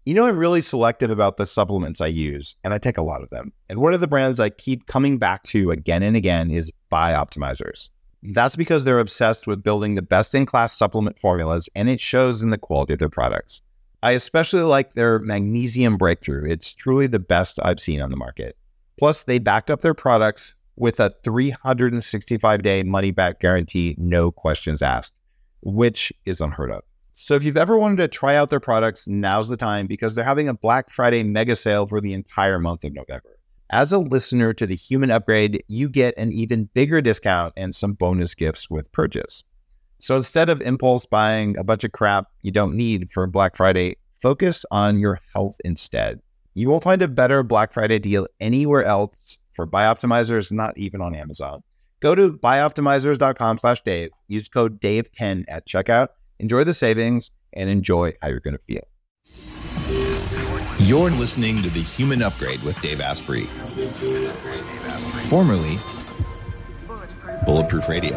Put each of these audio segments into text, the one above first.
I'm really selective about the supplements I use, and I take a lot of them. And one of the brands I keep coming back to again and again is Bioptimizers. That's because they're obsessed with building the best-in-class supplement formulas, and it shows in the quality of their products. I especially like their Magnesium Breakthrough. It's truly the best I've seen on the market. Plus, they backed up their products with a 365-day money-back guarantee, no questions asked, which is unheard of. So if you've ever wanted to try out their products, now's the time because they're having a Black Friday mega sale for the entire month of November. As a listener to the Human Upgrade, you get an even bigger discount and some bonus gifts with purchase. So instead of impulse buying a bunch of crap you don't need for Black Friday, focus on your health instead. You won't find a better Black Friday deal anywhere else for Bioptimizers, not even on Amazon. Go to bioptimizers.com/Dave. Use code DAVE10 at checkout. Enjoy the savings and enjoy how you're going to feel. You're listening to The Human Upgrade with Dave Asprey, formerly Bulletproof Radio.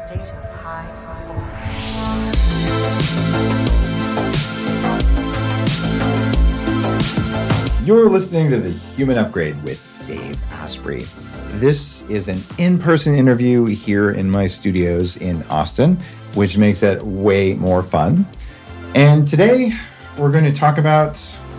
You're listening to The Human Upgrade with Dave Asprey. This is an in-person interview here in my studios in Austin, which makes it way more fun. And today we're going to talk about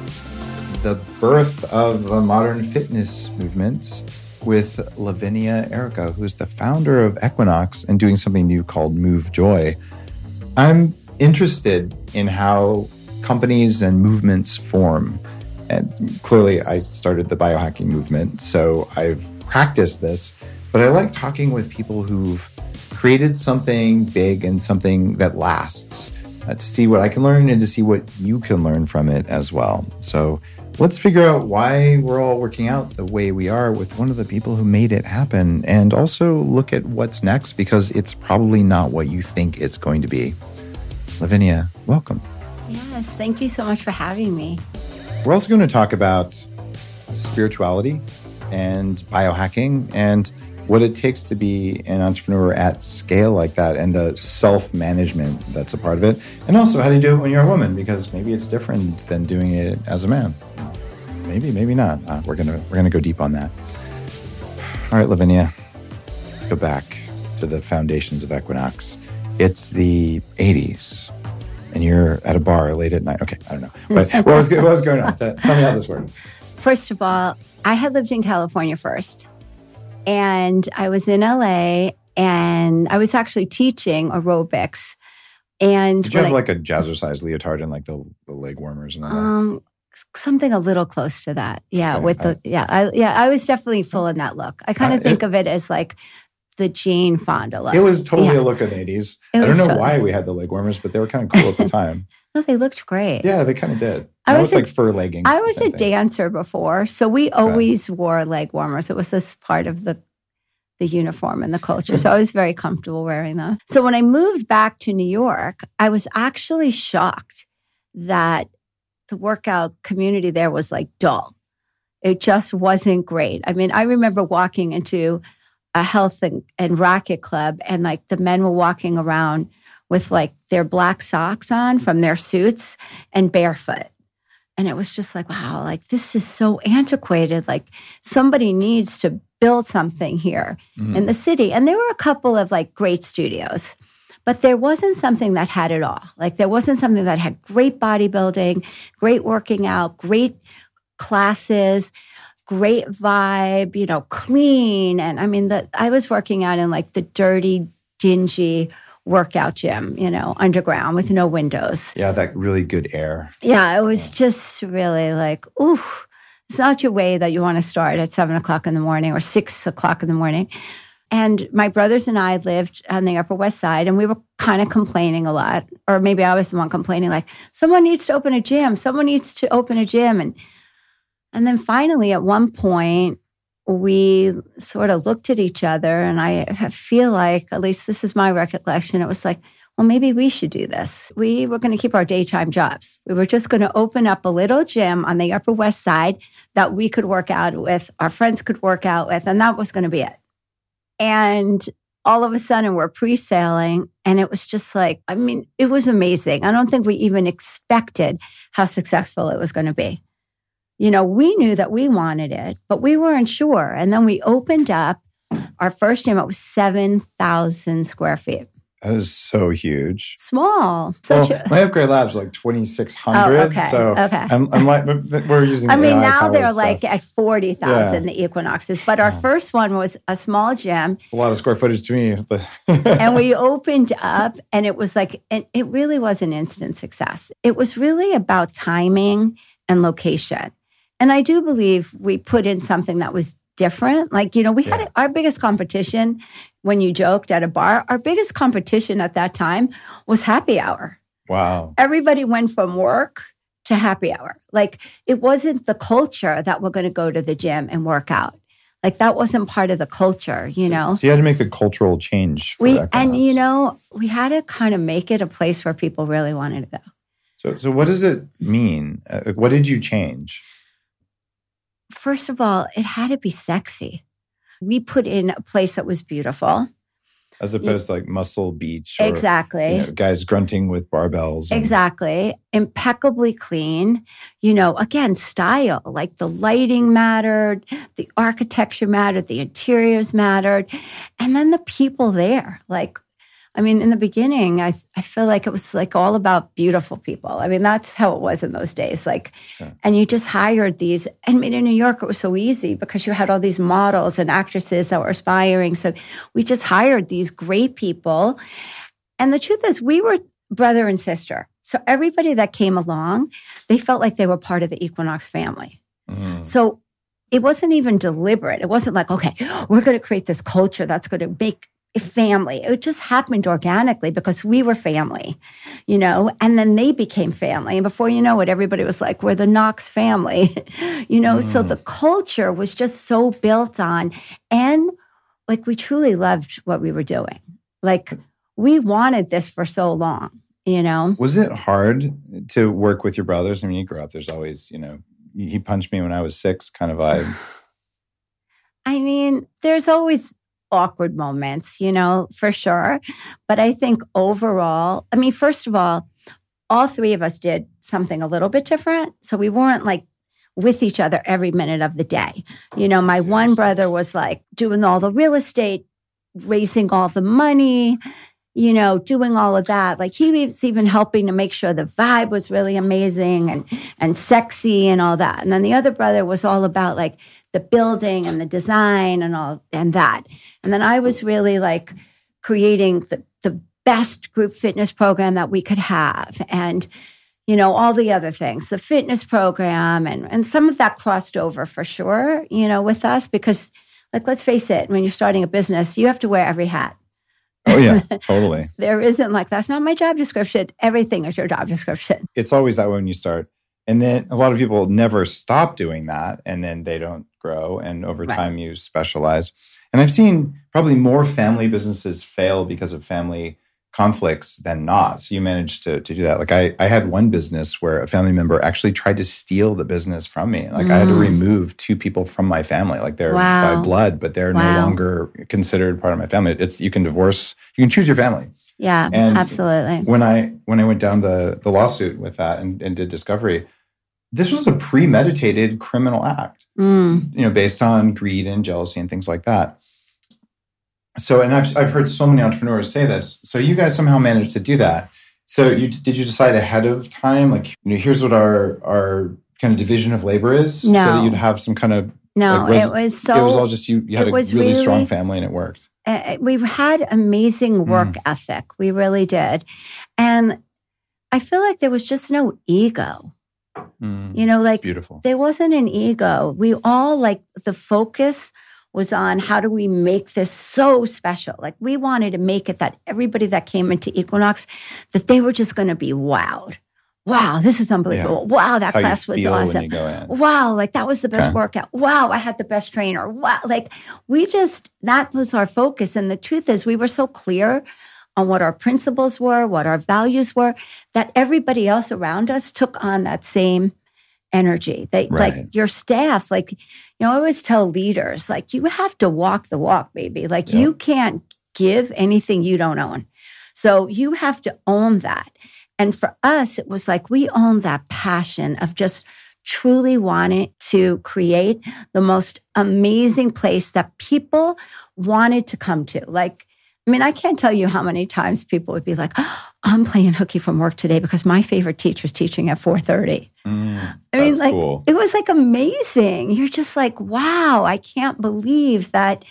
the birth of the modern fitness movement with Lavinia Erica, who's the founder of Equinox and doing something new called Move Joy. I'm interested in how companies and movements form. And clearly I started the biohacking movement, so I've practiced this, but I like talking with people who've created something big and something that lasts, to see what I can learn and to see what you can learn from it as well. So let's figure out why we're all working out the way we are with one of the people who made it happen, and also look at what's next, because it's probably not what you think it's going to be. Lavinia, welcome. Yes, thank you so much for having me. We're also going to talk about spirituality and biohacking and what it takes to be an entrepreneur at scale like that, and the self-management that's a part of it. And also how do you do it when you're a woman, because maybe it's different than doing it as a man. Maybe not. We're gonna go deep on that. All right, Lavinia, let's go back to the foundations of Equinox. It's the 80s, and you're at a bar late at night. Okay, I don't know. But what was going on? Tell me how this worked. First of all, I had lived in California first. And I was in LA, and I was actually teaching aerobics. And did you have like a jazzercise leotard and like the leg warmers and all that? Something a little close to that. Yeah, okay. I was definitely full in that look. I kind of think of it as like the Jane Fonda look. It was totally a look of the 80s. I don't know why we had the leg warmers, but they were kind of cool at the time. No, they looked great. Yeah, they kind of did. I was like fur leggings. I was a dancer before, so we always wore leg warmers. It was this part of the uniform and the culture. So I was very comfortable wearing them. So when I moved back to New York, I was actually shocked that the workout community there was like dull. It just wasn't great. I mean, I remember walking into a health and racket club, and like the men were walking around with like their black socks on from their suits and barefoot. And it was just like, wow, like this is so antiquated. Like somebody needs to build something here in the city. And there were a couple of like great studios, but there wasn't something that had it all. Like there wasn't something that had great bodybuilding, great working out, great classes, great vibe, clean. And I mean, I was working out in like the dirty, dingy workout gym, underground with no windows. Yeah, that really good air. Yeah, it was just really like, ooh, it's not your way that you want to start at 7 o'clock in the morning or 6 o'clock in the morning. And my brothers and I lived on the Upper West Side, and we were kind of complaining a lot. Or maybe I was the one complaining, like, someone needs to open a gym. Someone needs to open a gym. And then finally, at one point, we sort of looked at each other, and I feel like, at least this is my recollection, it was like, well, maybe we should do this. We were going to keep our daytime jobs. We were just going to open up a little gym on the Upper West Side that we could work out with, our friends could work out with, and that was going to be it. And all of a sudden, we're pre-sailing, And it was just like, I mean, it was amazing. I don't think we even expected how successful it was going to be. You know, we knew that we wanted it, but we weren't sure. And then we opened up our first gym. It was 7,000 square feet. That is so huge. Small. My upgrade labs are like 2,600. Oh, okay. So okay. I'm like, we're using I mean, AI now they're stuff. like at 40,000, the Equinoxes. But our first one was a small gym. It's a lot of square footage to me. And we opened up and it was like, and it really was an instant success. It was really about timing and location. And I do believe we put in something that was different. Like, you know, we had our biggest competition when you joked at a bar, our biggest competition at that time was happy hour. Wow. Everybody went from work to happy hour. Like, it wasn't the culture that we're going to go to the gym and work out. Like, that wasn't part of the culture, you know? So you had to make a cultural change for that. And, you know, we had to kind of make it a place where people really wanted to go. So what does it mean? What did you change? First of all, it had to be sexy. We put in a place that was beautiful. As opposed to like Muscle Beach. Or, exactly. You know, guys grunting with barbells. Exactly. Impeccably clean. You know, again, style. Like the lighting mattered, the architecture mattered, the interiors mattered. And then the people there. Like, I mean, in the beginning, I feel like it was like all about beautiful people. I mean, that's how it was in those days. Like, and you just hired these. I mean, in New York, it was so easy because you had all these models and actresses that were aspiring. So we just hired these great people. And the truth is, we were brother and sister. So everybody that came along, they felt like they were part of the Equinox family. Mm. So it wasn't even deliberate. It wasn't like, okay, we're going to create this culture that's going to make a family. It just happened organically because we were family, you know, and then they became family. And before you know it, everybody was like, we're the Knox family, you know? Mm. So the culture was just so built on, and like we truly loved what we were doing. Like we wanted this for so long, you know? Was it hard to work with your brothers? I mean, you grew up, there's always, you know, he punched me when I was 6 kind of vibe. I mean, there's always awkward moments, you know, for sure. But I think overall, I mean, first of all 3 of us did something a little bit different. So we weren't like with each other every minute of the day. You know, my one brother was like doing all the real estate, raising all the money, you know, doing all of that. Like he was even helping to make sure the vibe was really amazing and sexy and all that. And then the other brother was all about like the building and the design and all and that. And then I was really like creating the best group fitness program that we could have. And, you know, all the other things, the fitness program and some of that crossed over for sure, you know, with us because like, let's face it, when you're starting a business, you have to wear every hat. Oh, yeah, totally. There isn't like, that's not my job description. Everything is your job description. It's always that way when you start. And then a lot of people never stop doing that and then they don't grow. And over time you specialize. And I've seen probably more family businesses fail because of family conflicts than not. So you managed to do that. Like I had one business where a family member actually tried to steal the business from me. Like I had to remove 2 people from my family. Like they're by blood, but they're no longer considered part of my family. You can divorce, you can choose your family. Yeah, and absolutely. When I went down the lawsuit with that and did discovery, this was a premeditated criminal act, you know, based on greed and jealousy and things like that. So, and I've heard so many entrepreneurs say this. So you guys somehow managed to do that. So did you decide ahead of time? Like, you know, here's what our kind of division of labor is? No. So that you'd have some kind of... No, like, it was all just you had a really strong family and it worked. We've had amazing work ethic. We really did. And I feel like there was just no ego. You know, like beautiful. There wasn't an ego. We all like the focus was on how do we make this so special? Like we wanted to make it that everybody that came into Equinox, that they were just going to be wowed. Wow, this is unbelievable. Yeah. Wow, that class was awesome. Wow, like that was the best workout. Wow, I had the best trainer. Wow, like that was our focus. And the truth is we were so clear on what our principles were, what our values were, that everybody else around us took on that same energy. Like your staff, like, you know, I always tell leaders, like you have to walk the walk, baby. Like you can't give anything you don't own. So you have to own that. And for us, it was like we owned that passion of just truly wanting to create the most amazing place that people wanted to come to. Like, I mean, I can't tell you how many times people would be like, oh, I'm playing hooky from work today because my favorite teacher's teaching at 4:30. I mean, like, cool. It was like amazing. You're just like, wow, I can't believe that.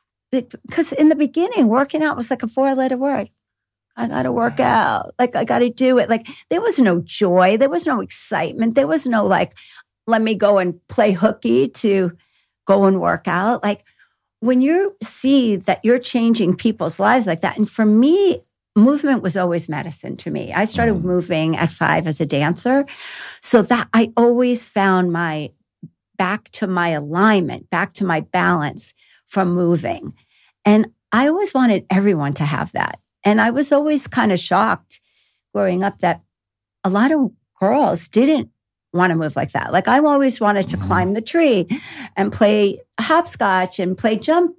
Because in the beginning, working out was like a 4-letter word. I got to work out. Like, I got to do it. Like, there was no joy. There was no excitement. There was no like, let me go and play hooky to go and work out. Like, when you see that you're changing people's lives like that, and for me, movement was always medicine to me. I started moving at 5 as a dancer. So that I always found my back to my alignment, back to my balance from moving. And I always wanted everyone to have that. And I was always kind of shocked growing up that a lot of girls didn't want to move like that. Like I always wanted to climb the tree and play hopscotch and play jump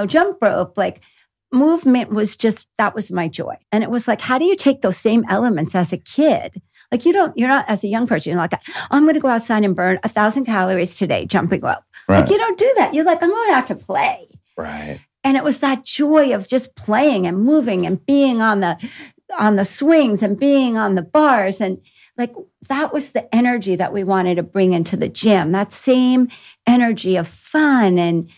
rope. Like movement was just, that was my joy. And it was like, how do you take those same elements as a kid? Like you're not as a young person, you're like, I'm going to go outside and burn 1,000 calories today, jumping rope. Right. Like you don't do that. You're like, I'm going out to play. Right. And it was that joy of just playing and moving and being on the swings and being on the bars. And like, that was the energy that we wanted to bring into the gym. That same energy of fun and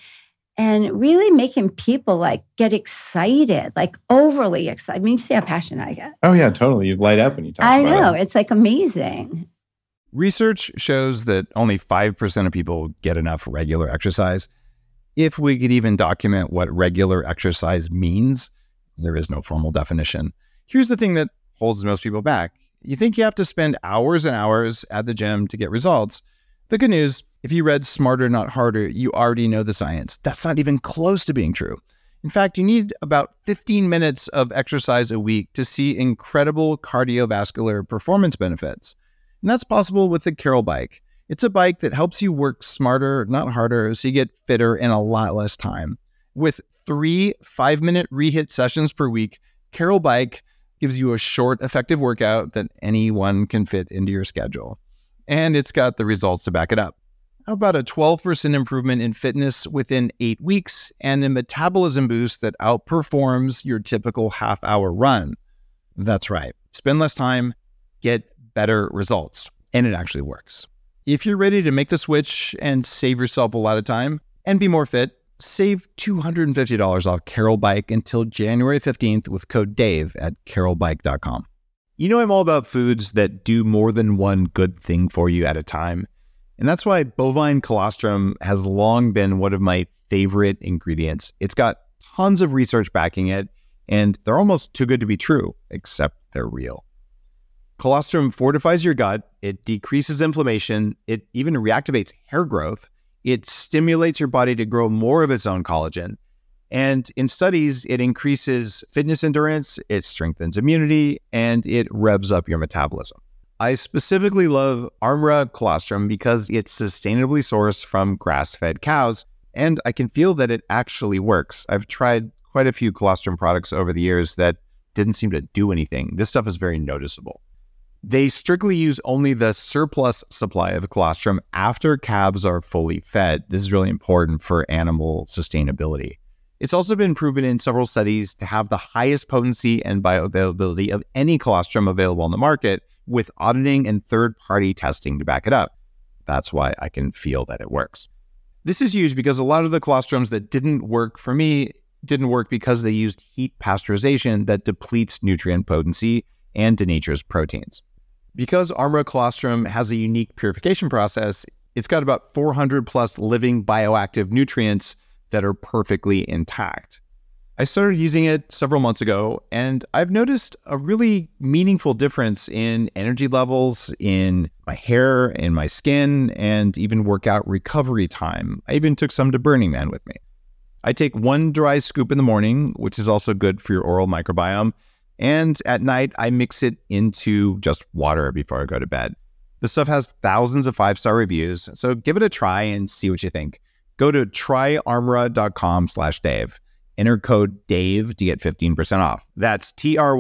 really making people like get excited, like overly excited. I mean, you see how passionate I get. Oh yeah, totally. You light up when you talk about it. I know. It's like amazing. Research shows that only 5% of people get enough regular exercise. If we could even document what regular exercise means, there is no formal definition. Here's the thing that holds most people back. You think you have to spend hours and hours at the gym to get results. The good news, if you read Smarter Not Harder, you already know the science. That's not even close to being true. In fact, you need about 15 minutes of exercise a week to see incredible cardiovascular performance benefits. And that's possible with the Carol Bike. It's a bike that helps you work smarter, not harder, so you get fitter in a lot less time. With 3 5-minute re-hit sessions per week, Carol Bike gives you a short, effective workout that anyone can fit into your schedule. And it's got the results to back it up. How about a 12% improvement in fitness within 8 weeks and a metabolism boost that outperforms your typical half-hour run? That's right. Spend less time, get better results. And it actually works. If you're ready to make the switch and save yourself a lot of time and be more fit, save $250 off Carol Bike until January 15th with code DAVE at carolbike.com. You know, I'm all about foods that do more than one good thing for you at a time. And that's why bovine colostrum has long been one of my favorite ingredients. It's got tons of research backing it, and they're almost too good to be true, except they're real. Colostrum fortifies your gut, it decreases inflammation, it even reactivates hair growth, it stimulates your body to grow more of its own collagen, and in studies, it increases fitness endurance, it strengthens immunity, and it revs up your metabolism. I specifically love Armra colostrum because it's sustainably sourced from grass-fed cows, and I can feel that it actually works. I've tried quite a few colostrum products over the years that didn't seem to do anything. This stuff is very noticeable. They strictly use only the surplus supply of colostrum after calves are fully fed. This is really important for animal sustainability. It's also been proven in several studies to have the highest potency and bioavailability of any colostrum available on the market, with auditing and third-party testing to back it up. That's why I can feel that it works. This is huge because a lot of the colostrums that didn't work for me didn't work because they used heat pasteurization that depletes nutrient potency and denatures proteins. Because Armra colostrum has a unique purification process, it's got about 400 plus living bioactive nutrients that are perfectly intact. I started using it several months ago, and I've noticed a really meaningful difference in energy levels, in my hair, in my skin, and even workout recovery time. I even took some to Burning Man with me. I take 1 dry scoop in the morning, which is also good for your oral microbiome. And at night, I mix it into just water before I go to bed. This stuff has thousands of 5-star reviews, so give it a try and see what you think. Go to tryarmra.com/Dave Enter code DAVE to get 15% off. That's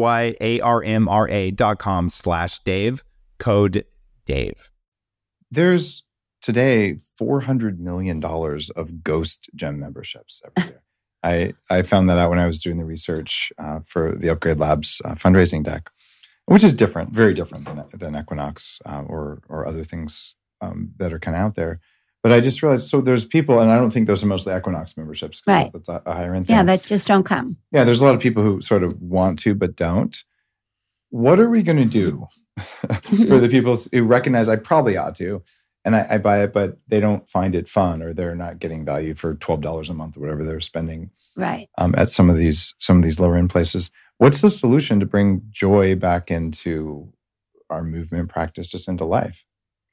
TRYARMRA.com/Dave, code DAVE. There's today $400 million of ghost gym memberships every year. I found that out when I was doing the research for the Upgrade Labs fundraising deck, which is different, very different than Equinox or other things that are kind of out there. But I just realized, so there's people, and I don't think those are mostly Equinox memberships. Right. That's a higher end thing. Yeah, that just don't come. Yeah, there's a lot of people who sort of want to but don't. What are we going to do for the people who recognize I probably ought to, and I buy it, but they don't find it fun, or they're not getting value for $12 a month or whatever they're spending right. At some of these lower end places? What's the solution to bring joy back into our movement practice, just into life?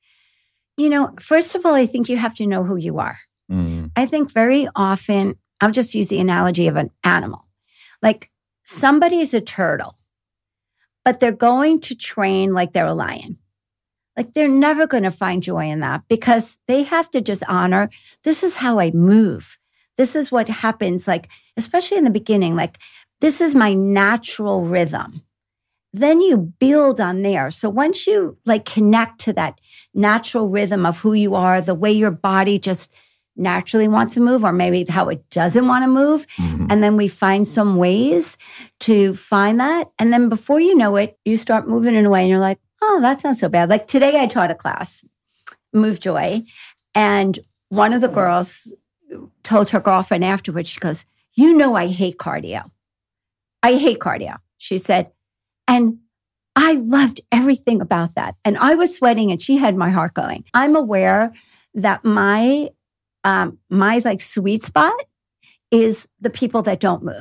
First of all, I think you have to know who you are. Mm. I think very often, I'll just use the analogy of an animal. Like somebody is a turtle, but they're going to train like they're a lion. Like they're never going to find joy in that because they have to just honor, this is how I move. This is what happens, like, especially in the beginning, like, this is my natural rhythm. Then you build on there. So once you like connect to that natural rhythm of who you are, the way your body just naturally wants to move, or maybe how it doesn't want to move. Mm-hmm. And then we find some ways to find that. And then before you know it, you start moving in a way and you're like, oh, that's not so bad. Like today I taught a class, Move Joy. And one of the girls told her girlfriend afterwards, she goes, I hate cardio. I hate cardio. She said, and I loved everything about that. And I was sweating and she had my heart going. I'm aware that my like sweet spot is the people that don't move.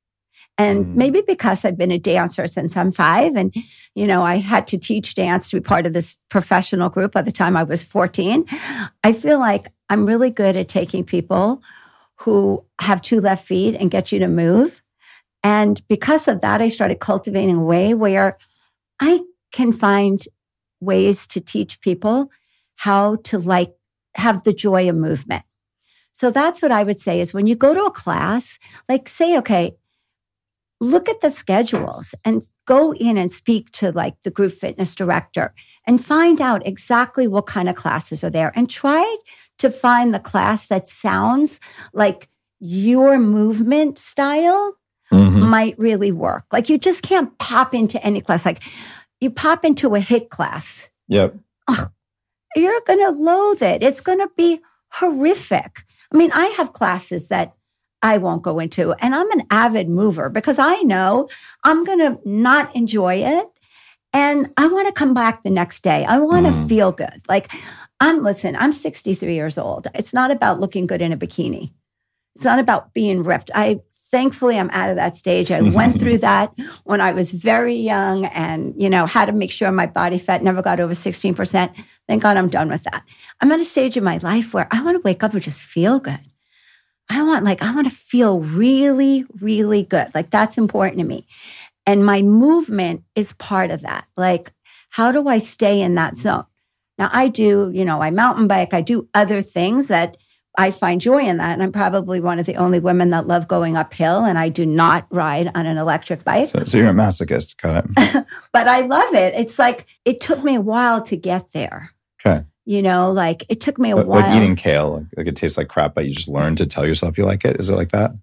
And maybe because I've been a dancer since I'm 5 and, I had to teach dance to be part of this professional group by the time I was 14. I feel like I'm really good at taking people who have 2 left feet and get you to move. And because of that, I started cultivating a way where I can find ways to teach people how to like have the joy of movement. So that's what I would say is when you go to a class, like say, okay, look at the schedules and go in and speak to like the group fitness director and find out exactly what kind of classes are there and try to find the class that sounds like your movement style. Mm-hmm. Might really work. Like you just can't pop into any class. Like you pop into a HIIT class. Yep. You're going to loathe it. It's going to be horrific. I mean, I have classes that I won't go into and I'm an avid mover because I know I'm going to not enjoy it. And I want to come back the next day. I want to feel good. Like I'm 63 years old. It's not about looking good in a bikini. It's not about being ripped. Thankfully, I'm out of that stage. I went through that when I was very young and, had to make sure my body fat never got over 16%. Thank God I'm done with that. I'm at a stage in my life where I want to wake up and just feel good. I want to feel really, really good. Like that's important to me. And my movement is part of that. Like, how do I stay in that zone? Now I do, I mountain bike. I do other things that I find joy in that. And I'm probably one of the only women that love going uphill and I do not ride on an electric bike. So you're a masochist, got it. But I love it. It's like, it took me a while to get there. Okay. Like it took me a while. Like eating kale, like it tastes like crap, but you just learn to tell yourself you like it. Is it like that?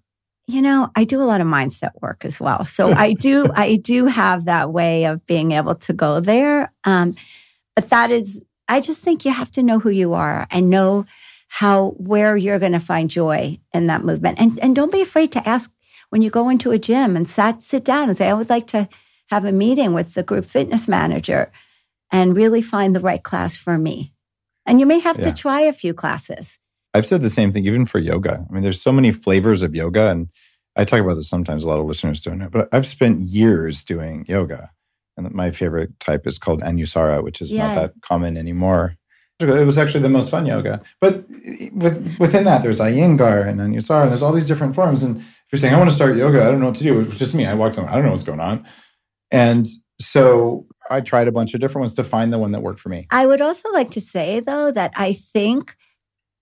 I do a lot of mindset work as well. So I do have that way of being able to go there. But I just think you have to know who you are and know where you're going to find joy in that movement. And don't be afraid to ask when you go into a gym and sit down and say, I would like to have a meeting with the group fitness manager and really find the right class for me. And you may have to try a few classes. I've said the same thing, even for yoga. I mean, there's so many flavors of yoga. And I talk about this sometimes, a lot of listeners don't know, but I've spent years doing yoga. And my favorite type is called Anusara, which is not that common anymore. It was actually the most fun yoga. But within that, there's Iyengar and Anusara, and there's all these different forms. And if you're saying, I want to start yoga, I don't know what to do. It was just me. I walked on, I don't know what's going on. And so I tried a bunch of different ones to find the one that worked for me. I would also like to say, though, that I think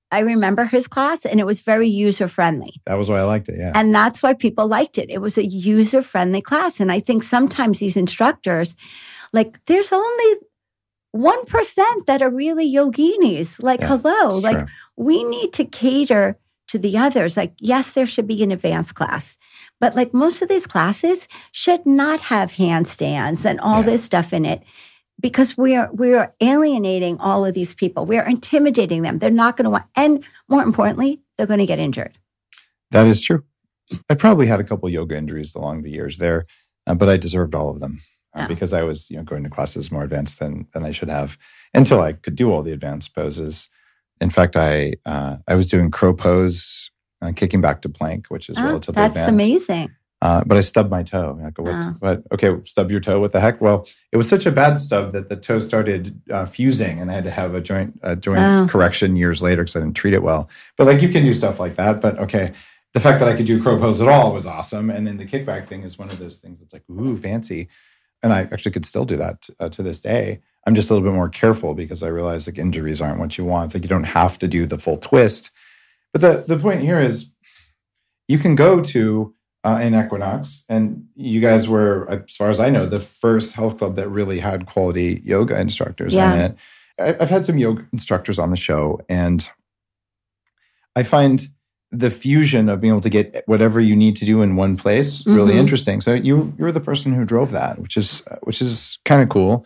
I remember his class, and it was very user-friendly. That was why I liked it, yeah. And that's why people liked it. It was a user-friendly class. And I think sometimes these instructors, like, there's only 1% that are really yoginis. Like, hello, like, we need to cater to the others. Like, yes, there should be an advanced class, but like most of these classes should not have handstands and all this stuff in it, because we are alienating all of these people. We are intimidating them. They're not going to want, and more importantly, they're going to get injured. That is true. I probably had a couple yoga injuries along the years there, but I deserved all of them because I was, going to classes more advanced than I should have until I could do all the advanced poses. In fact, I was doing crow pose, kicking back to plank, which is relatively advanced. That's amazing. But I stubbed my toe. I go, what? Okay, stub your toe. What the heck? Well, it was such a bad stub that the toe started fusing, and I had to have a joint correction years later because I didn't treat it well. But like, you can do stuff like that. But okay, the fact that I could do crow pose at all was awesome. And then the kickback thing is one of those things that's like, ooh, fancy. And I actually could still do that to this day. I'm just a little bit more careful because I realize like injuries aren't what you want. It's like you don't have to do the full twist. But the point here is you can go to in Equinox, and you guys were, as far as I know, the first health club that really had quality yoga instructors in it. I've had some yoga instructors on the show, and I find the fusion of being able to get whatever you need to do in one place really interesting. So you're the person who drove that, which is kind of cool.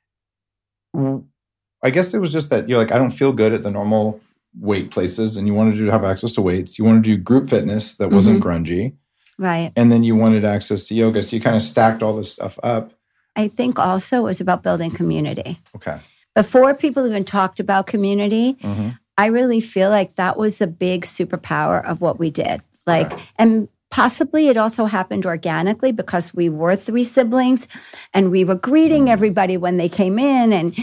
I guess it was just that you're like, I don't feel good at the normal weight places, and you wanted to have access to weights. You wanted to do group fitness that wasn't grungy. Right. And then you wanted access to yoga. So you kind of stacked all this stuff up. I think also it was about building community. Okay. Before people even talked about community, I really feel like that was a big superpower of what we did. Like, and possibly it also happened organically because we were 3 siblings and we were greeting everybody when they came in, and,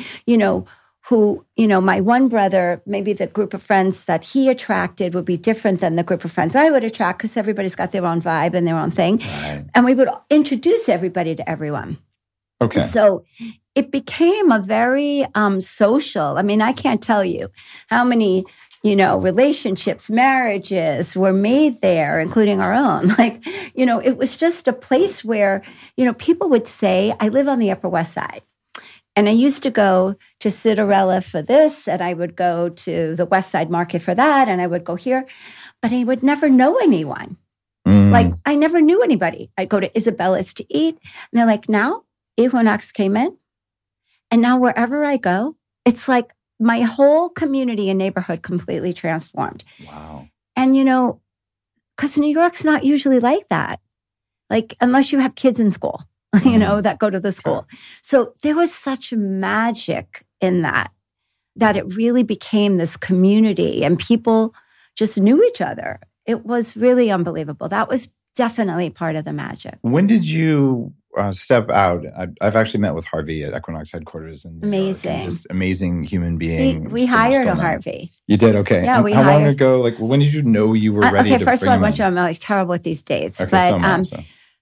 my one brother, maybe the group of friends that he attracted would be different than the group of friends I would attract because everybody's got their own vibe and their own thing. Right. And we would introduce everybody to everyone. Okay. So it became a very social. I mean, I can't tell you how many, relationships, marriages were made there, including our own. Like, it was just a place where, people would say, I live on the Upper West Side. And I used to go to Cinderella for this, and I would go to the West Side Market for that, and I would go here. But I would never know anyone. Like, I never knew anybody. I'd go to Isabella's to eat, and they're like, now Equinox came in. And now wherever I go, it's like my whole community and neighborhood completely transformed. Wow. And, because New York's not usually like that. Like, unless you have kids in school. That go to the school. Sure. So there was such magic in that it really became this community and people just knew each other. It was really unbelievable. That was definitely part of the magic. When did you step out? I've actually met with Harvey at Equinox headquarters. Amazing. Just amazing human being. We hired a Harvey. You did? Okay. Yeah, How long ago? Like, when did you know you were ready to Okay, first of all, I'm like terrible with these dates. Okay, but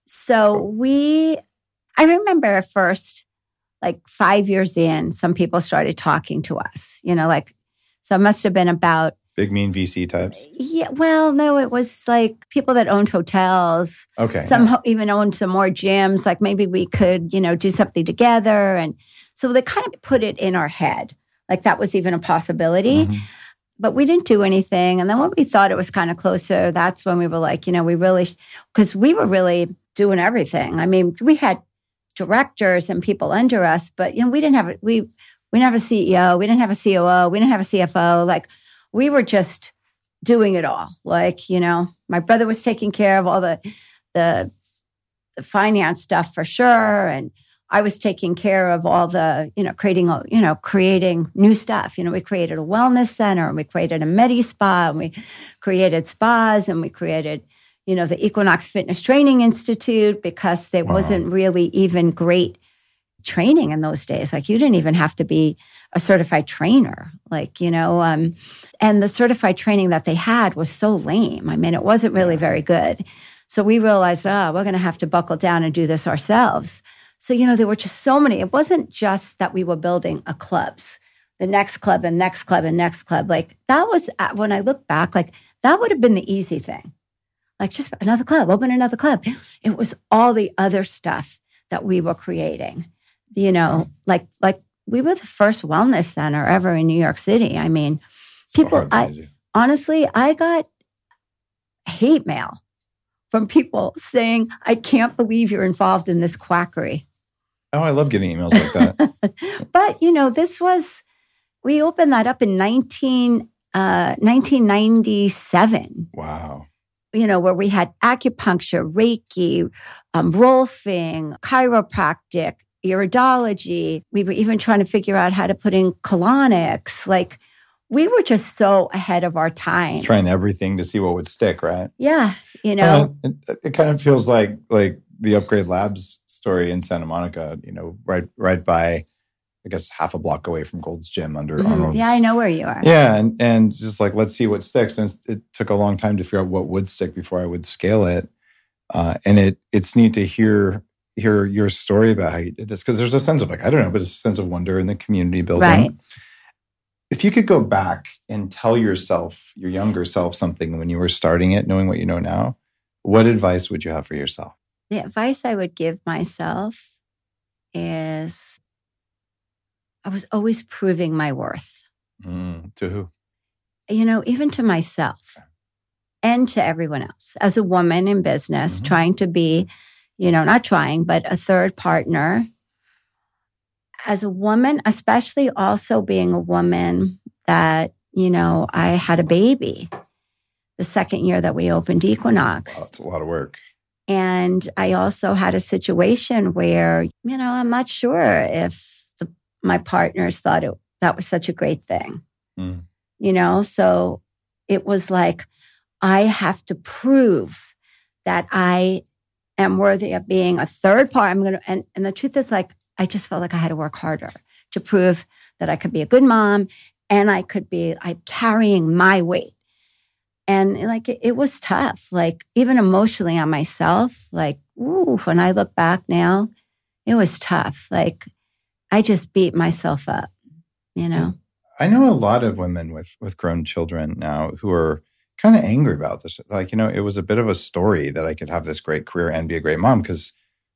I remember at first, like 5 years in, some people started talking to us, so it must have been about... Big, mean VC types? Yeah, well, no, it was like people that owned hotels. Okay. Some even owned some more gyms, like maybe we could, do something together. And so they kind of put it in our head, like that was even a possibility. But we didn't do anything. And then when we thought it was kind of closer, that's when we were like, because we were really doing everything. I mean, we had directors and people under us, but we didn't have we didn't have a CEO, we didn't have a COO, we didn't have a CFO. Like, we were just doing it all. Like, my brother was taking care of all the finance stuff for sure, and I was taking care of all the creating new stuff. We created a wellness center, and we created a Medi Spa, and we created spas, and we created the Equinox Fitness Training Institute, because there wasn't really even great training in those days. Like, you didn't even have to be a certified trainer. Like, and the certified training that they had was so lame. I mean, it wasn't really very good. So we realized, we're going to have to buckle down and do this ourselves. So, there were just so many. It wasn't just that we were building clubs. the next club and next club and next club. Like that was, when I look back, like that would have been the easy thing. Like just another club, open another club. It was all the other stuff that we were creating, you know, like we were the first wellness center ever in New York City. I mean, people, honestly, I got hate mail from people saying, I can't believe you're involved in this quackery. Oh, I love getting emails like that. But, you know, we opened that up in 1997. Wow. You know, where we had acupuncture, Reiki, rolfing, chiropractic, iridology. We were even trying to figure out how to put in colonics. Like, we were just so ahead of our time. Trying everything to see what would stick, right? Yeah, you know. It kind of feels like the Upgrade Labs story in Santa Monica, you know, right by, I guess, half a block away from Gold's Gym under Arnold's. Yeah, I know where you are. Yeah, and just like, let's see what sticks. And it took a long time to figure out what would stick before I would scale it. And it's neat to hear your story about how you did this, because there's a sense of like, I don't know, but it's a sense of wonder in the community building. Right. If you could go back and tell yourself, your younger self, something when you were starting it, knowing what you know now, what advice would you have for yourself? The advice I would give myself is I was always proving my worth. To who? You know, even to myself and to everyone else. As a woman in business, trying to be, you know, not trying, but a third partner. As a woman, especially also being a woman that, you know, I had a baby the second year that we opened Equinox. Wow, that's a lot of work. And I also had a situation where, you know, I'm not sure if my partners thought that was such a great thing. You know, so it was like, I have to prove that I am worthy of being a third part. And the truth is, like, I just felt like I had to work harder to prove that I could be a good mom and I'm carrying my weight. And like, it was tough, like even emotionally on myself, like, ooh, when I look back now, it was tough. Like I just beat myself up, you know? I know a lot of women with grown children now who are kind of angry about this. Like, you know, it was a bit of a story that I could have this great career and be a great mom, because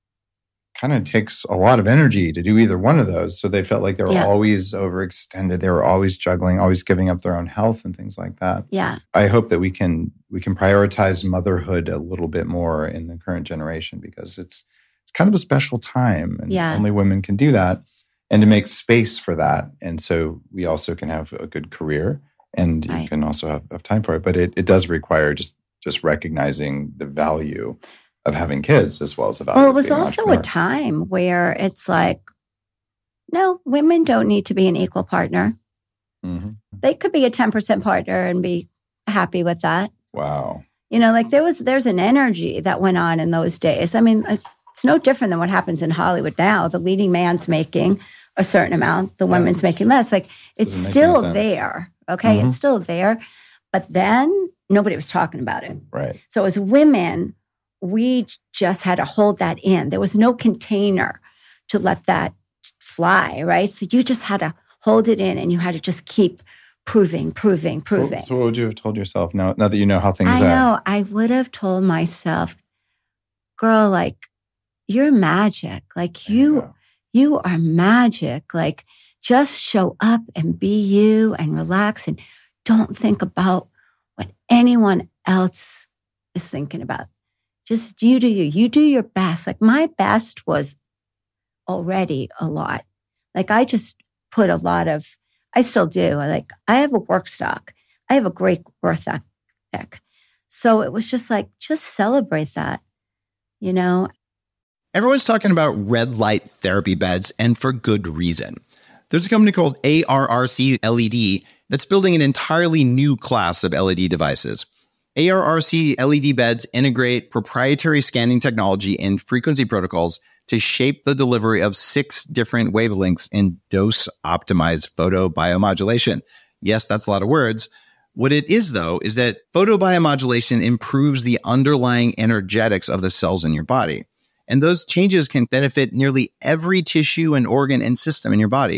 kind of takes a lot of energy to do either one of those. So they felt like they were always overextended. They were always juggling, always giving up their own health and things like that. Yeah. I hope that we can prioritize motherhood a little bit more in the current generation, because it's kind of a special time, and only women can do that, and to make space for that. And so we also can have a good career, and you can also have time for it. But it does require just recognizing the value of having kids, as well as the value. Well, it was also a time where it's like, no, women don't need to be an equal partner. They could be a 10% partner and be happy with that. Wow. You know, like there's an energy that went on in those days. I mean, it's no different than what happens in Hollywood now. The leading man's making a certain amount, the woman's making less. Like it's still there. Okay. It's still there. But then nobody was talking about it. Right. So as women, we just had to hold that in. There was no container to let that fly, right? So you just had to hold it in, and you had to just keep proving. So what would you have told yourself now that you know how things are? I know. I would have told myself, girl, like, you're magic. Like, you are magic. Like, just show up and be you and relax, and don't think about what anyone else is thinking about. Just you do you. You do your best. Like my best was already a lot. Like I just put I still do. Like I have a work stock. I have a great work ethic. So it was just like, just celebrate that, you know? Everyone's talking about red light therapy beds, and for good reason. There's a company called ARRC LED that's building an entirely new class of LED devices. ARRC LED beds integrate proprietary scanning technology and frequency protocols to shape the delivery of 6 different wavelengths in dose-optimized photobiomodulation. Yes, that's a lot of words. What it is, though, is that photobiomodulation improves the underlying energetics of the cells in your body. And those changes can benefit nearly every tissue and organ and system in your body.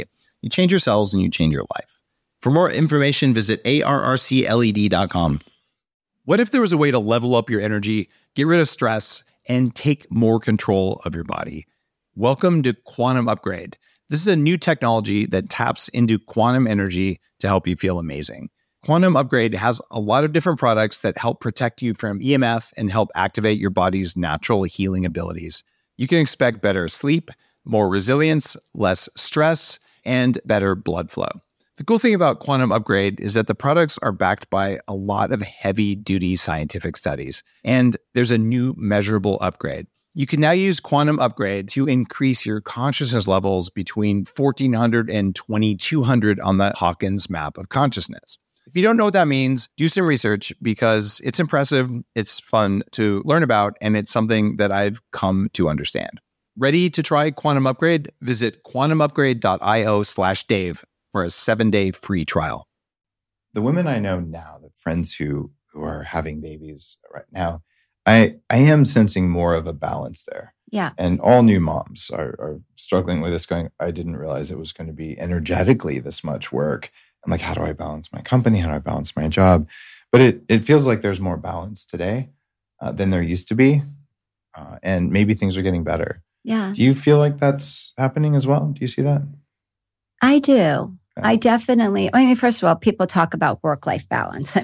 You change your cells and you change your life. For more information, visit arrcled.com. What if there was a way to level up your energy, get rid of stress, and take more control of your body? Welcome to Quantum Upgrade. This is a new technology that taps into quantum energy to help you feel amazing. Quantum Upgrade has a lot of different products that help protect you from EMF and help activate your body's natural healing abilities. You can expect better sleep, more resilience, less stress, and better blood flow. The cool thing about Quantum Upgrade is that the products are backed by a lot of heavy-duty scientific studies, and there's a new measurable upgrade. You can now use Quantum Upgrade to increase your consciousness levels between 1,400 and 2,200 on the Hawkins map of consciousness. If you don't know what that means, do some research because it's impressive, it's fun to learn about, and it's something that I've come to understand. Ready to try Quantum Upgrade? Visit quantumupgrade.io/Dave for a 7-day free trial. The women I know now, the friends who are having babies right now, I am sensing more of a balance there. Yeah. And all new moms are struggling with this going, I didn't realize it was going to be energetically this much work. I'm like, how do I balance my company? How do I balance my job? But it feels like there's more balance today than there used to be. And maybe things are getting better. Yeah. Do you feel like that's happening as well? Do you see that? I do. I definitely, first of all, people talk about work-life balance.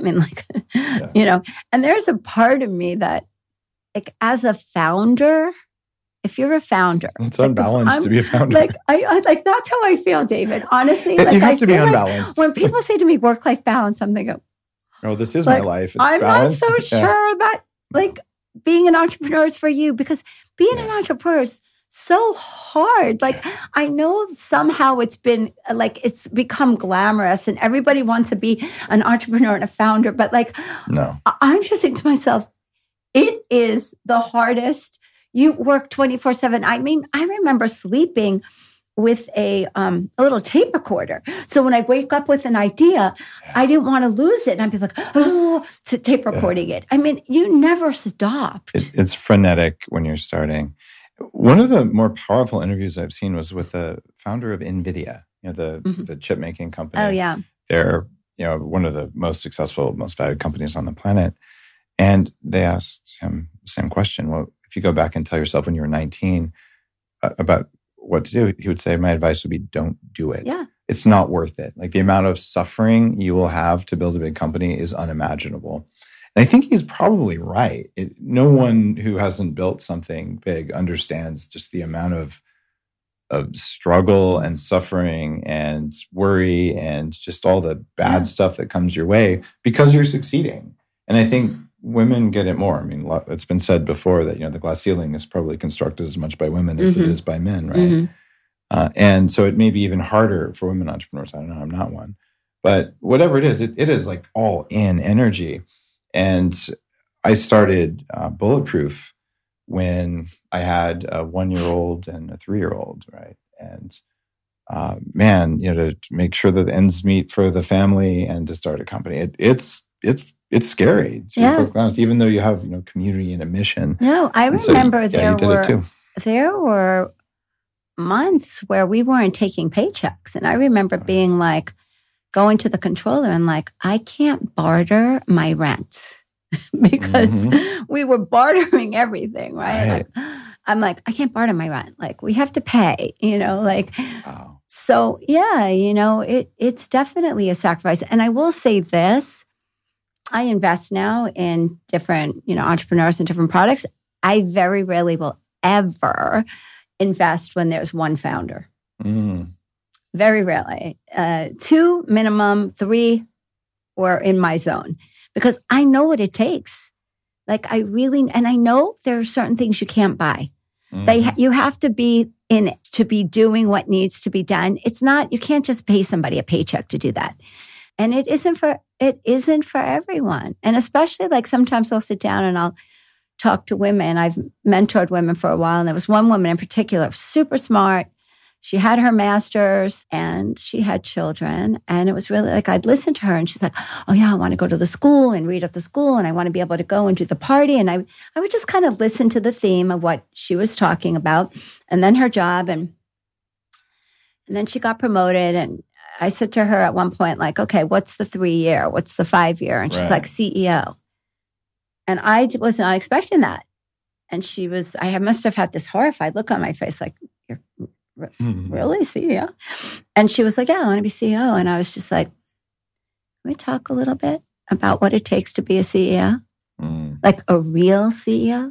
And there's a part of me that, like, as a founder, if you're a founder, it's unbalanced to be a founder. I that's how I feel, David. Honestly, you have to be unbalanced. When people say to me work-life balance, I'm thinking, oh, this is my life. It's I'm balanced. not so sure that being an entrepreneur is for you, because being an entrepreneur is so hard. Like, I know somehow it's been it's become glamorous and everybody wants to be an entrepreneur and a founder, but no, I'm just thinking to myself, it is the hardest. You work 24/7. I remember sleeping with a little tape recorder. So when I wake up with an idea, I didn't want to lose it. And I'd be like, tape recording it. You never stopped. It's frenetic when you're starting. One of the more powerful interviews I've seen was with the founder of NVIDIA, the chip making company. Oh, yeah. They're, one of the most successful, most valued companies on the planet. And they asked him the same question. Well, if you go back and tell yourself when you were 19 about what to do, he would say, my advice would be, don't do it. Yeah. It's not worth it. Like, the amount of suffering you will have to build a big company is unimaginable. And I think he's probably right. No one who hasn't built something big understands just the amount of struggle and suffering and worry and just all the bad stuff that comes your way because you're succeeding. And I think women get it more. It's been said before that, the glass ceiling is probably constructed as much by women as it is by men, right? Mm-hmm. And so it may be even harder for women entrepreneurs. I don't know, I'm not one. But whatever it is like all in energy. And I started Bulletproof when I had a 1-year-old and a 3-year-old, right? And to make sure that the ends meet for the family and to start a company, it's scary. Even though you have community and a mission. No, I remember there were months where we weren't taking paychecks, and I remember being like, going to the controller and I can't barter my rent because we were bartering everything, right? I'm like, I can't barter my rent. We have to pay, wow. So yeah, it's definitely a sacrifice. And I will say this, I invest now in different, entrepreneurs and different products. I very rarely will ever invest when there's one founder. Very rarely. 2 minimum, 3 were in my zone because I know what it takes. And I know there are certain things you can't buy. You have to be in it to be doing what needs to be done. You can't just pay somebody a paycheck to do that. And it isn't for everyone. And especially sometimes I'll sit down and I'll talk to women. I've mentored women for a while. And there was one woman in particular, super smart. She had her master's and she had children. And it was really I'd listen to her and she's like, oh yeah, I want to go to the school and read at the school. And I want to be able to go and do the party. And I would just kind of listen to the theme of what she was talking about and then her job. And And then she got promoted. And I said to her at one point, like, okay, what's the 3-year? What's the 5-year? And she's like, CEO. And I was not expecting that. And she was, I must have had this horrified look on my face, like, you're really CEO? And she was like, yeah, I want to be CEO. And I was just like, can we talk a little bit about what it takes to be a CEO? Like a real CEO?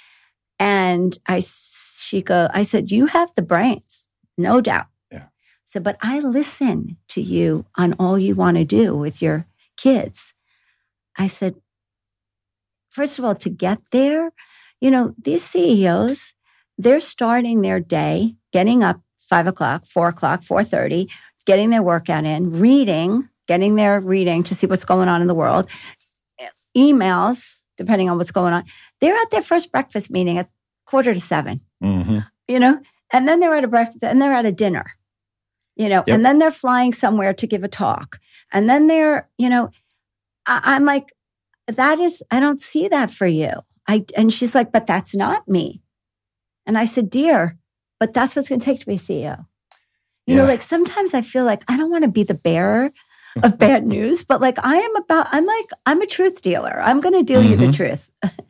And I said, you have the brains, no doubt. Yeah. I said, but I listen to you on all you want to do with your kids. I said, first of all, to get there, these CEOs, they're starting their day, getting up 5 o'clock, 4 o'clock, 4:30, getting their workout in, getting their reading to see what's going on in the world, emails, depending on what's going on. They're at their first breakfast meeting at 6:45, and then they're at a breakfast and they're at a dinner, and then they're flying somewhere to give a talk. And then they're, I'm like, I don't see that for you. And she's like, but that's not me. And I said, dear, but that's what's going to take to be CEO. Like sometimes I feel like I don't want to be the bearer of bad news, but like I'm a truth dealer. I'm going to deal you the truth.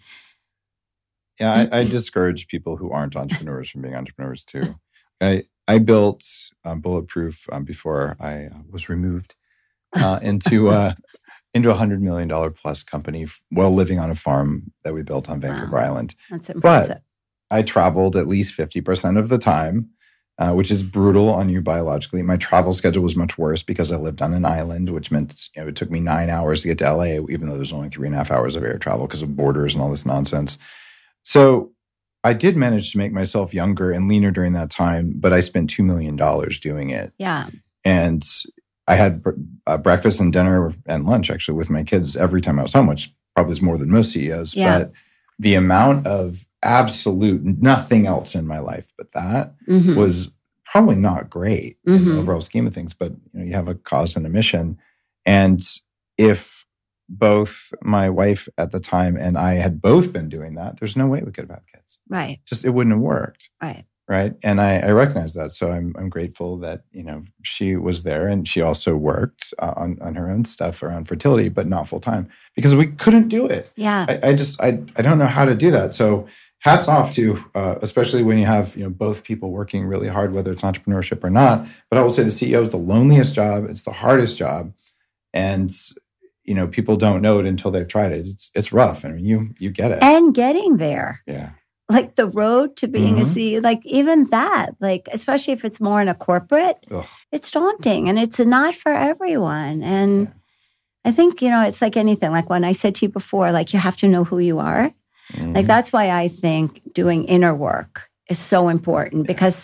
Yeah, I discourage people who aren't entrepreneurs from being entrepreneurs too. I built Bulletproof before I was removed into a $100 million plus company while living on a farm that we built on Vancouver Island. That's impressive. But I traveled at least 50% of the time, which is brutal on you biologically. My travel schedule was much worse because I lived on an island, which meant it took me 9 hours to get to LA, even though there's only 3.5 hours of air travel because of borders and all this nonsense. So I did manage to make myself younger and leaner during that time, but I spent $2 million doing it. Yeah. And I had breakfast and dinner and lunch actually with my kids every time I was home, which probably is more than most CEOs. Yeah. But the amount of absolute nothing else in my life but that was probably not great in the overall scheme of things. But you have a cause and a mission. And if both my wife at the time and I had both been doing that, there's no way we could have had kids. Right. Just it wouldn't have worked. Right. And I recognize that. So I'm grateful that, she was there and she also worked on her own stuff around fertility, but not full time because we couldn't do it. Yeah. I don't know how to do that. So hats off to, especially when you have, both people working really hard, whether it's entrepreneurship or not. But I will say the CEO is the loneliest job. It's the hardest job. And, people don't know it until they've tried it. It's rough. I mean, you get it. And getting there. Yeah. Like the road to being a CEO, like even that, like especially if it's more in a corporate, it's daunting and it's not for everyone. And I think, it's like anything, like when I said to you before, like you have to know who you are. Like that's why I think doing inner work is so important because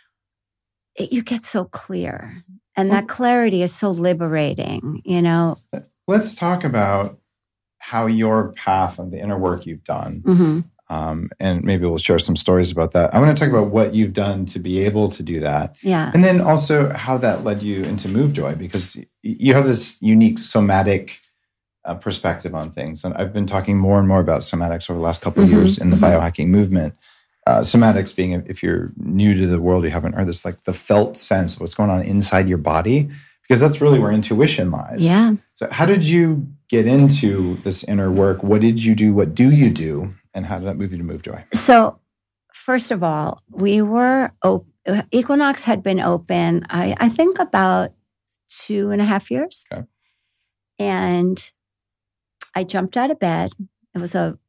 you get so clear and that clarity is so liberating, Let's talk about how your path and the inner work you've done. And maybe we'll share some stories about that. I want to talk about what you've done to be able to do that. Yeah. And then also how that led you into MoveJoy, because you have this unique somatic perspective on things. And I've been talking more and more about somatics over the last couple of years in the biohacking movement. Somatics being, if you're new to the world, you haven't heard this, like the felt sense of what's going on inside your body, because that's really where intuition lies. Yeah. So how did you get into this inner work? What did you do? What do you do? And how did that move you to MoveJoy? So, first of all, we were Equinox had been open, I think about 2.5 years. Okay. And I jumped out of bed. It was a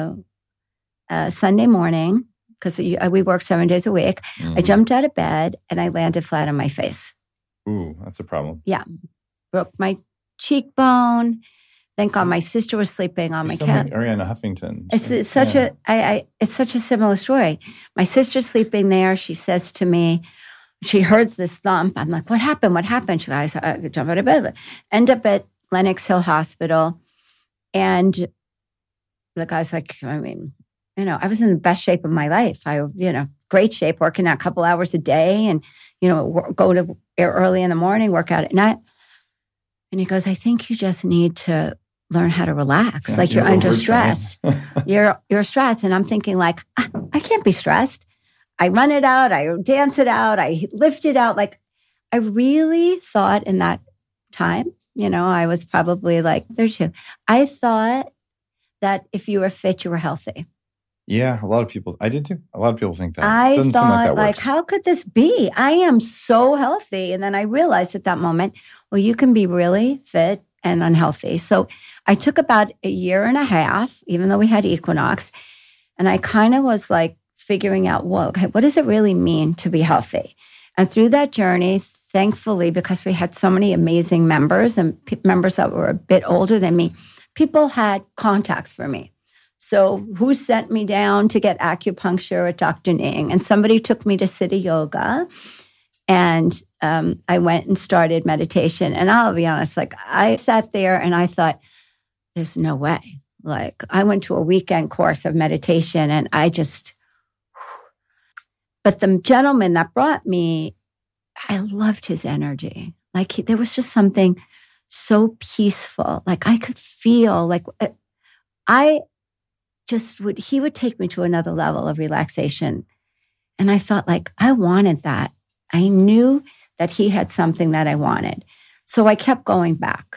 Sunday morning because we work 7 days a week. I jumped out of bed and I landed flat on my face. Ooh, that's a problem. Yeah. Broke my cheekbone. Thank God my sister was sleeping on my couch. Like Arianna Huffington. It's such it's such a similar story. My sister's sleeping there. She says to me, she hears this thump. I'm like, what happened? What happened? She goes, I jump out of bed. End up at Lenox Hill Hospital. And the guy's like, I was in the best shape of my life. Great shape, working out a couple hours a day and, go to early in the morning, work out at night. And he goes, I think you just need to learn how to relax. Yeah, like you're under stress. You're stressed. And I'm thinking I can't be stressed. I run it out. I dance it out. I lift it out. Like I really thought in that time, I was probably like 32. I thought that if you were fit, you were healthy. Yeah, a lot of people, I did too. A lot of people think that. I Doesn't thought, seem like that works. how could this be? I am so healthy. And then I realized at that moment, well, you can be really fit and unhealthy. So I took about a year and a half, even though we had Equinox, and I kind of was like figuring out, well, okay, what does it really mean to be healthy? And through that journey, thankfully, because we had so many amazing members and members that were a bit older than me, people had contacts for me. So who sent me down to get acupuncture at Dr. Ning? And somebody took me to Siddha Yoga. And I went and started meditation. And I'll be honest, like I sat there and I thought, there's no way. Like I went to a weekend course of meditation and but the gentleman that brought me, I loved his energy. Like there was just something so peaceful. Like I could feel like he would take me to another level of relaxation. And I thought like, I wanted that. I knew that he had something that I wanted. So I kept going back.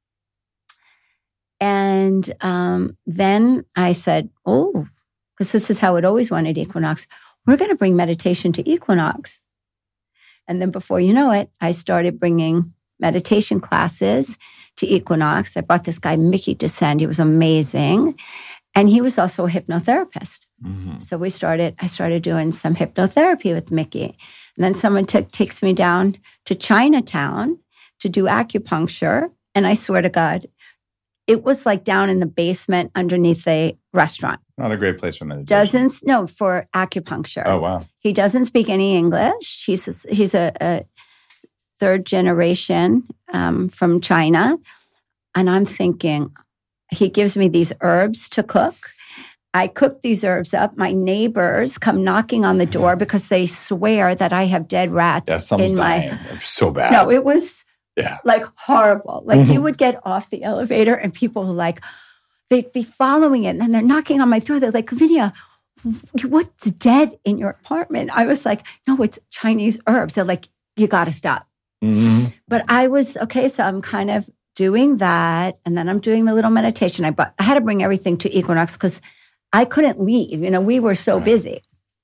And then I said, because this is how it always wanted Equinox, we're going to bring meditation to Equinox. And then before you know it, I started bringing meditation classes to Equinox. I brought this guy, Mickey Descend. He was amazing. And he was also a hypnotherapist. Mm-hmm. So I started doing some hypnotherapy with Mickey. And then someone takes me down to Chinatown to do acupuncture. And I swear to God, it was like down in the basement underneath a restaurant. Not a great place for meditation. For acupuncture. Oh, wow. He doesn't speak any English. He's a third generation from China. And I'm thinking, he gives me these herbs to cook. I cook these herbs up. My neighbors come knocking on the door because they swear that I have dead rats in my... They're so bad. No, it was like horrible. Like you would get off the elevator and people were like, they'd be following it and then they're knocking on my door. They're like, Lavinia, what's dead in your apartment? I was like, no, it's Chinese herbs. They're like, you got to stop. Mm-hmm. But I was, okay, so I'm kind of doing that. And then I'm doing the little meditation. I had to bring everything to Equinox because I couldn't leave. We were so busy.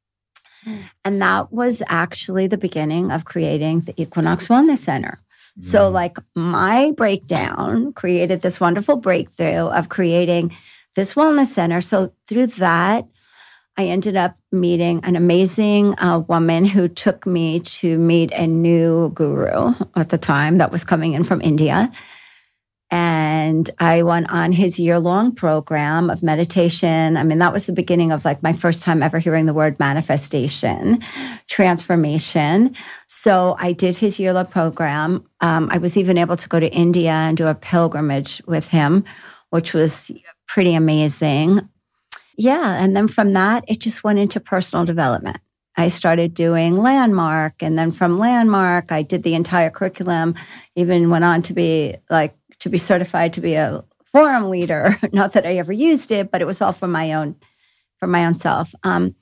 And that was actually the beginning of creating the Equinox Wellness Center. Mm. So like my breakdown created this wonderful breakthrough of creating this wellness center. So through that, I ended up meeting an amazing woman who took me to meet a new guru at the time that was coming in from India. And I went on his year-long program of meditation. I mean, that was the beginning of like my first time ever hearing the word manifestation, transformation. So I did his year-long program. I was even able to go to India and do a pilgrimage with him, which was pretty amazing. Yeah. And then from that, it just went into personal development. I started doing Landmark. And then from Landmark, I did the entire curriculum, even went on to be certified to be a forum leader. Not that I ever used it, but it was all for my own self.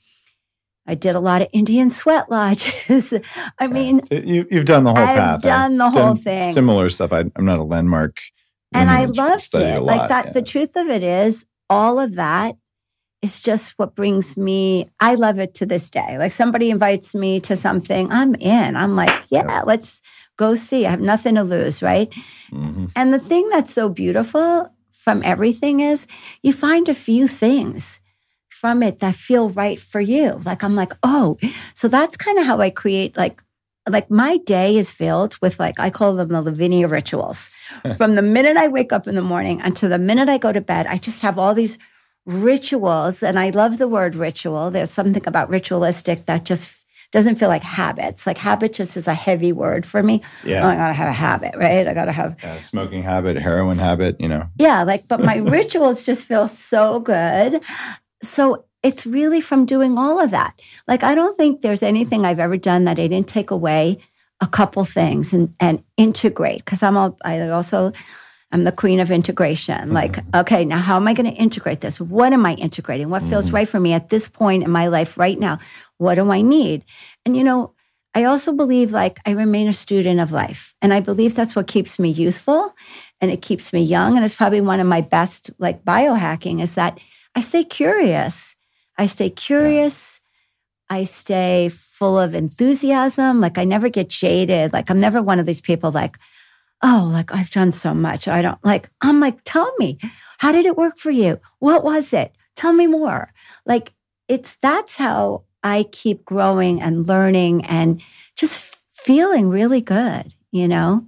I did a lot of Indian sweat lodges. I mean, so you've done the whole path. I've done the whole thing. Similar stuff. I'm not a Landmark. And I loved it. Like that. Yeah. The truth of it is, all of that is just what brings me. I love it to this day. Like somebody invites me to something, I'm in. I'm like, yeah. Let's go see. I have nothing to lose, right? Mm-hmm. And the thing that's so beautiful from everything is you find a few things from it that feel right for you. Like I'm like, oh, so that's kind of how I create like my day is filled with like, I call them the Lavinia rituals. From the minute I wake up in the morning until the minute I go to bed, I just have all these rituals. And I love the word ritual. There's something about ritualistic that just doesn't feel like habits. Like habit just is a heavy word for me. Yeah. I got to have a habit, right? I got to have smoking habit, heroin habit, Yeah, but my rituals just feel so good. So it's really from doing all of that. Like, I don't think there's anything I've ever done that I didn't take away a couple things and integrate. Because I'm the queen of integration. Like, okay, now how am I going to integrate this? What am I integrating? What feels right for me at this point in my life right now? What do I need? And, I also believe like I remain a student of life. And I believe that's what keeps me youthful and it keeps me young. And it's probably one of my best like biohacking is that I stay curious. I stay curious. I stay full of enthusiasm. Like I never get jaded. Like I'm never one of these people like, oh, like I've done so much. I don't like, I'm like, tell me, how did it work for you? What was it? Tell me more. Like that's how I keep growing and learning and just feeling really good, you know?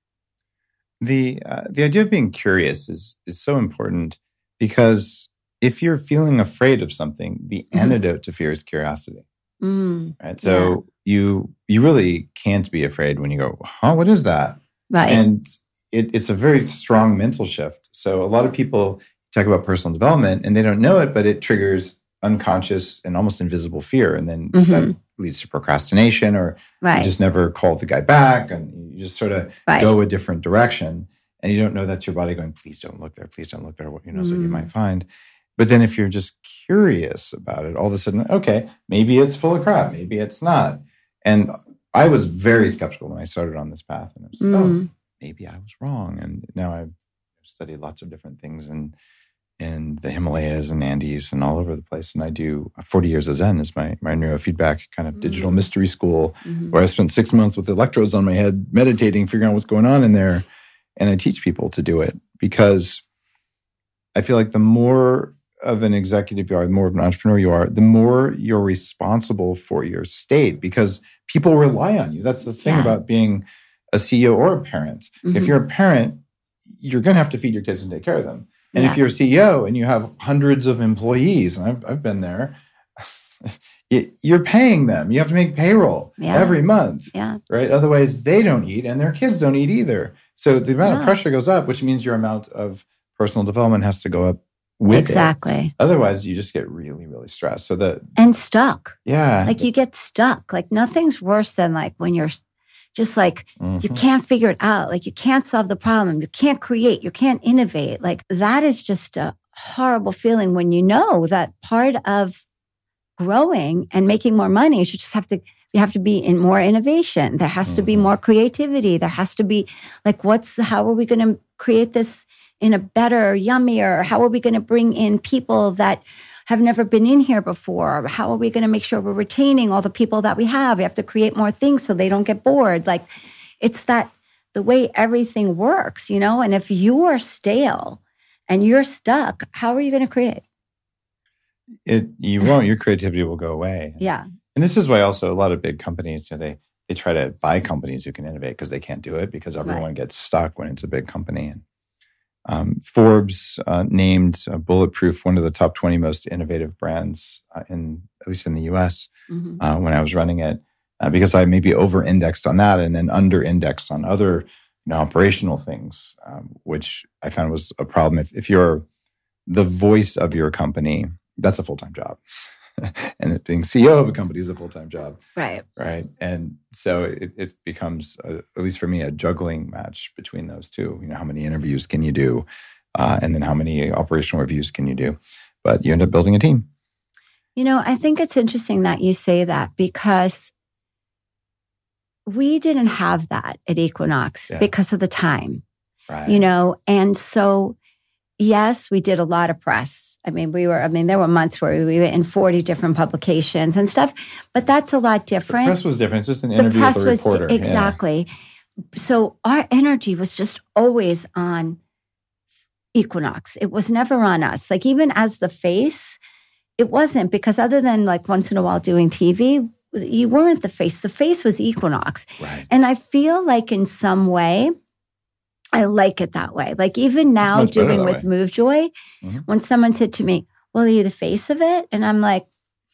The idea of being curious is so important because if you're feeling afraid of something, the antidote to fear is curiosity. Right? So you really can't be afraid when you go, huh, what is that? Right. And it's a very strong mental shift. So a lot of people talk about personal development and they don't know it, but it triggers unconscious and almost invisible fear. And then that leads to procrastination or you just never call the guy back and you just sort of go a different direction. And you don't know that's your body going, please don't look there. Please don't look there. What you might find. But then if you're just curious about it, all of a sudden, okay, maybe it's full of crap. Maybe it's not. And I was very skeptical when I started on this path. And I was like, oh, maybe I was wrong. And now I've studied lots of different things in the Himalayas and Andes and all over the place. And I do 40 years of Zen is my neurofeedback kind of digital mystery school where I spent 6 months with electrodes on my head, meditating, figuring out what's going on in there. And I teach people to do it because I feel like the more of an executive you are, the more of an entrepreneur you are, the more you're responsible for your state because people rely on you. That's the thing about being a CEO or a parent. If you're a parent, you're going to have to feed your kids and take care of them. And if you're a CEO and you have hundreds of employees, and I've been there, you're paying them. You have to make payroll every month, right? Otherwise, they don't eat and their kids don't eat either. So the amount of pressure goes up, which means your amount of personal development has to go up with it. Otherwise, you just get really, really stressed. And stuck. Yeah. Like you get stuck. Like nothing's worse than like when you're just like, you can't figure it out. Like you can't solve the problem. You can't create. You can't innovate. Like that is just a horrible feeling when you know that part of growing and making more money is you have to be in more innovation. There has to be more creativity. There has to be like, how are we going to create this in a better, yummier? How are we going to bring in people that have never been in here before? How are we going to make sure we're retaining all the people that we have? We have to create more things so they don't get bored. Like it's that the way everything works, you know? And if you are stale and you're stuck, how are you going to create? You won't. Your creativity will go away. Yeah. And this is why also a lot of big companies, they try to buy companies who can innovate because they can't do it because everyone gets stuck when it's a big company. And Forbes named Bulletproof one of the top 20 most innovative brands at least in the US when I was running it because I maybe over-indexed on that and then under-indexed on other operational things, which I found was a problem. If you're the voice of your company, that's a full-time job. And being CEO of a company is a full-time job. Right. And so it becomes, at least for me, a juggling match between those two. How many interviews can you do? And then how many operational reviews can you do? But you end up building a team. I think it's interesting that you say that because we didn't have that at Equinox because of the time. Right. And so, yes, we did a lot of press. There were months where we were in 40 different publications and stuff, but that's a lot different. The press was different. It's just an interview with a reporter. Exactly. So our energy was just always on Equinox. It was never on us. Like even as the face, it wasn't because other than like once in a while doing TV, you weren't the face. The face was Equinox. Right. And I feel like in some way, I like it that way. Like even now doing with MoveJoy, when someone said to me, well, are you the face of it? And I'm like,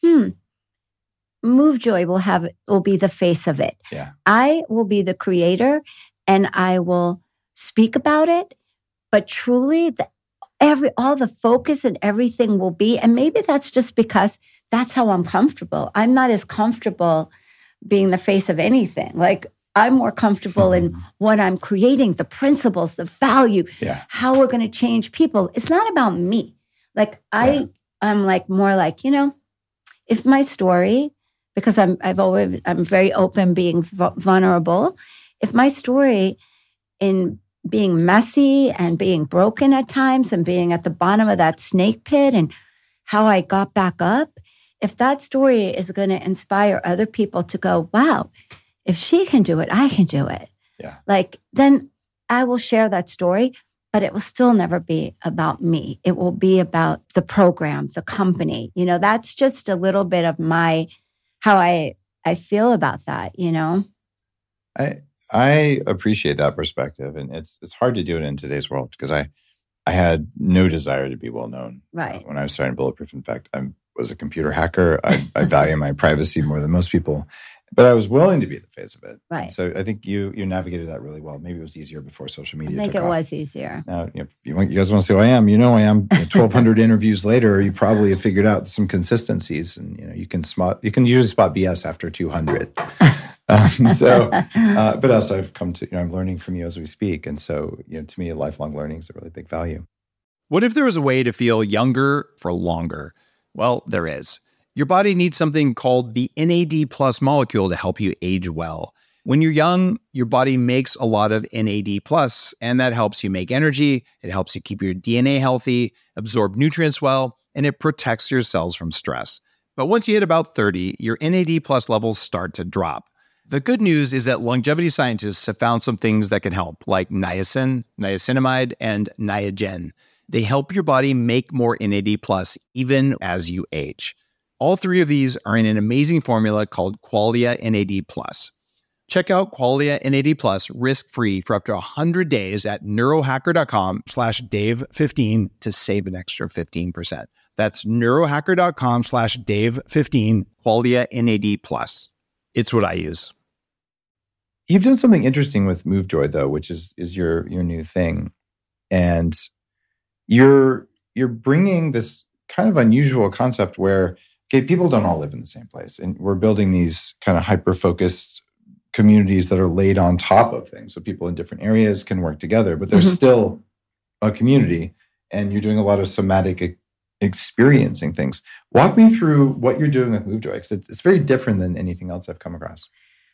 MoveJoy will be the face of it. Yeah. I will be the creator and I will speak about it. But truly all the focus and everything will be, and maybe that's just because that's how I'm comfortable. I'm not as comfortable being the face of anything. Like I'm more comfortable in what I'm creating, the principles, the value, how we're going to change people. It's not about me. Like I'm like more like, if my story, because I'm very open, being vulnerable. If my story in being messy and being broken at times and being at the bottom of that snake pit and how I got back up, if that story is going to inspire other people to go, wow, if she can do it, I can do it. Yeah. Like, then I will share that story, but it will still never be about me. It will be about the program, the company. You know, that's just a little bit of how I feel about that, you know? I appreciate that perspective. And it's hard to do it in today's world because I had no desire to be well known. Right. When I was starting Bulletproof. In fact, I was a computer hacker. I value my privacy more than most people. But I was willing to be the face of it. Right. So I think you navigated that really well. Maybe it was easier before social media. I think it was easier. Now, you guys want to see who I am? You know I am. 1,200 interviews later, you probably have figured out some consistencies, and you can usually spot BS after 200. But also I've come to I'm learning from you as we speak, and so to me, lifelong learning is a really big value. What if there was a way to feel younger for longer? Well, there is. Your body needs something called the NAD+ molecule to help you age well. When you're young, your body makes a lot of NAD+, and that helps you make energy, it helps you keep your DNA healthy, absorb nutrients well, and it protects your cells from stress. But once you hit about 30, your NAD+ levels start to drop. The good news is that longevity scientists have found some things that can help, like niacin, niacinamide, and Niagen. They help your body make more NAD+ even as you age. All three of these are in an amazing formula called Qualia NAD+. Check out Qualia NAD+ risk-free for up to 100 days at neurohacker.com/Dave15 to save an extra 15%. That's neurohacker.com/Dave15, Qualia NAD+. It's what I use. You've done something interesting with MoveJoy, though, which is your new thing. And you're bringing this kind of unusual concept where people don't all live in the same place. And we're building these kind of hyper-focused communities that are laid on top of things. So people in different areas can work together, but there's still a community. And you're doing a lot of somatic experiencing things. Walk me through what you're doing with MoveJoy, because it's very different than anything else I've come across.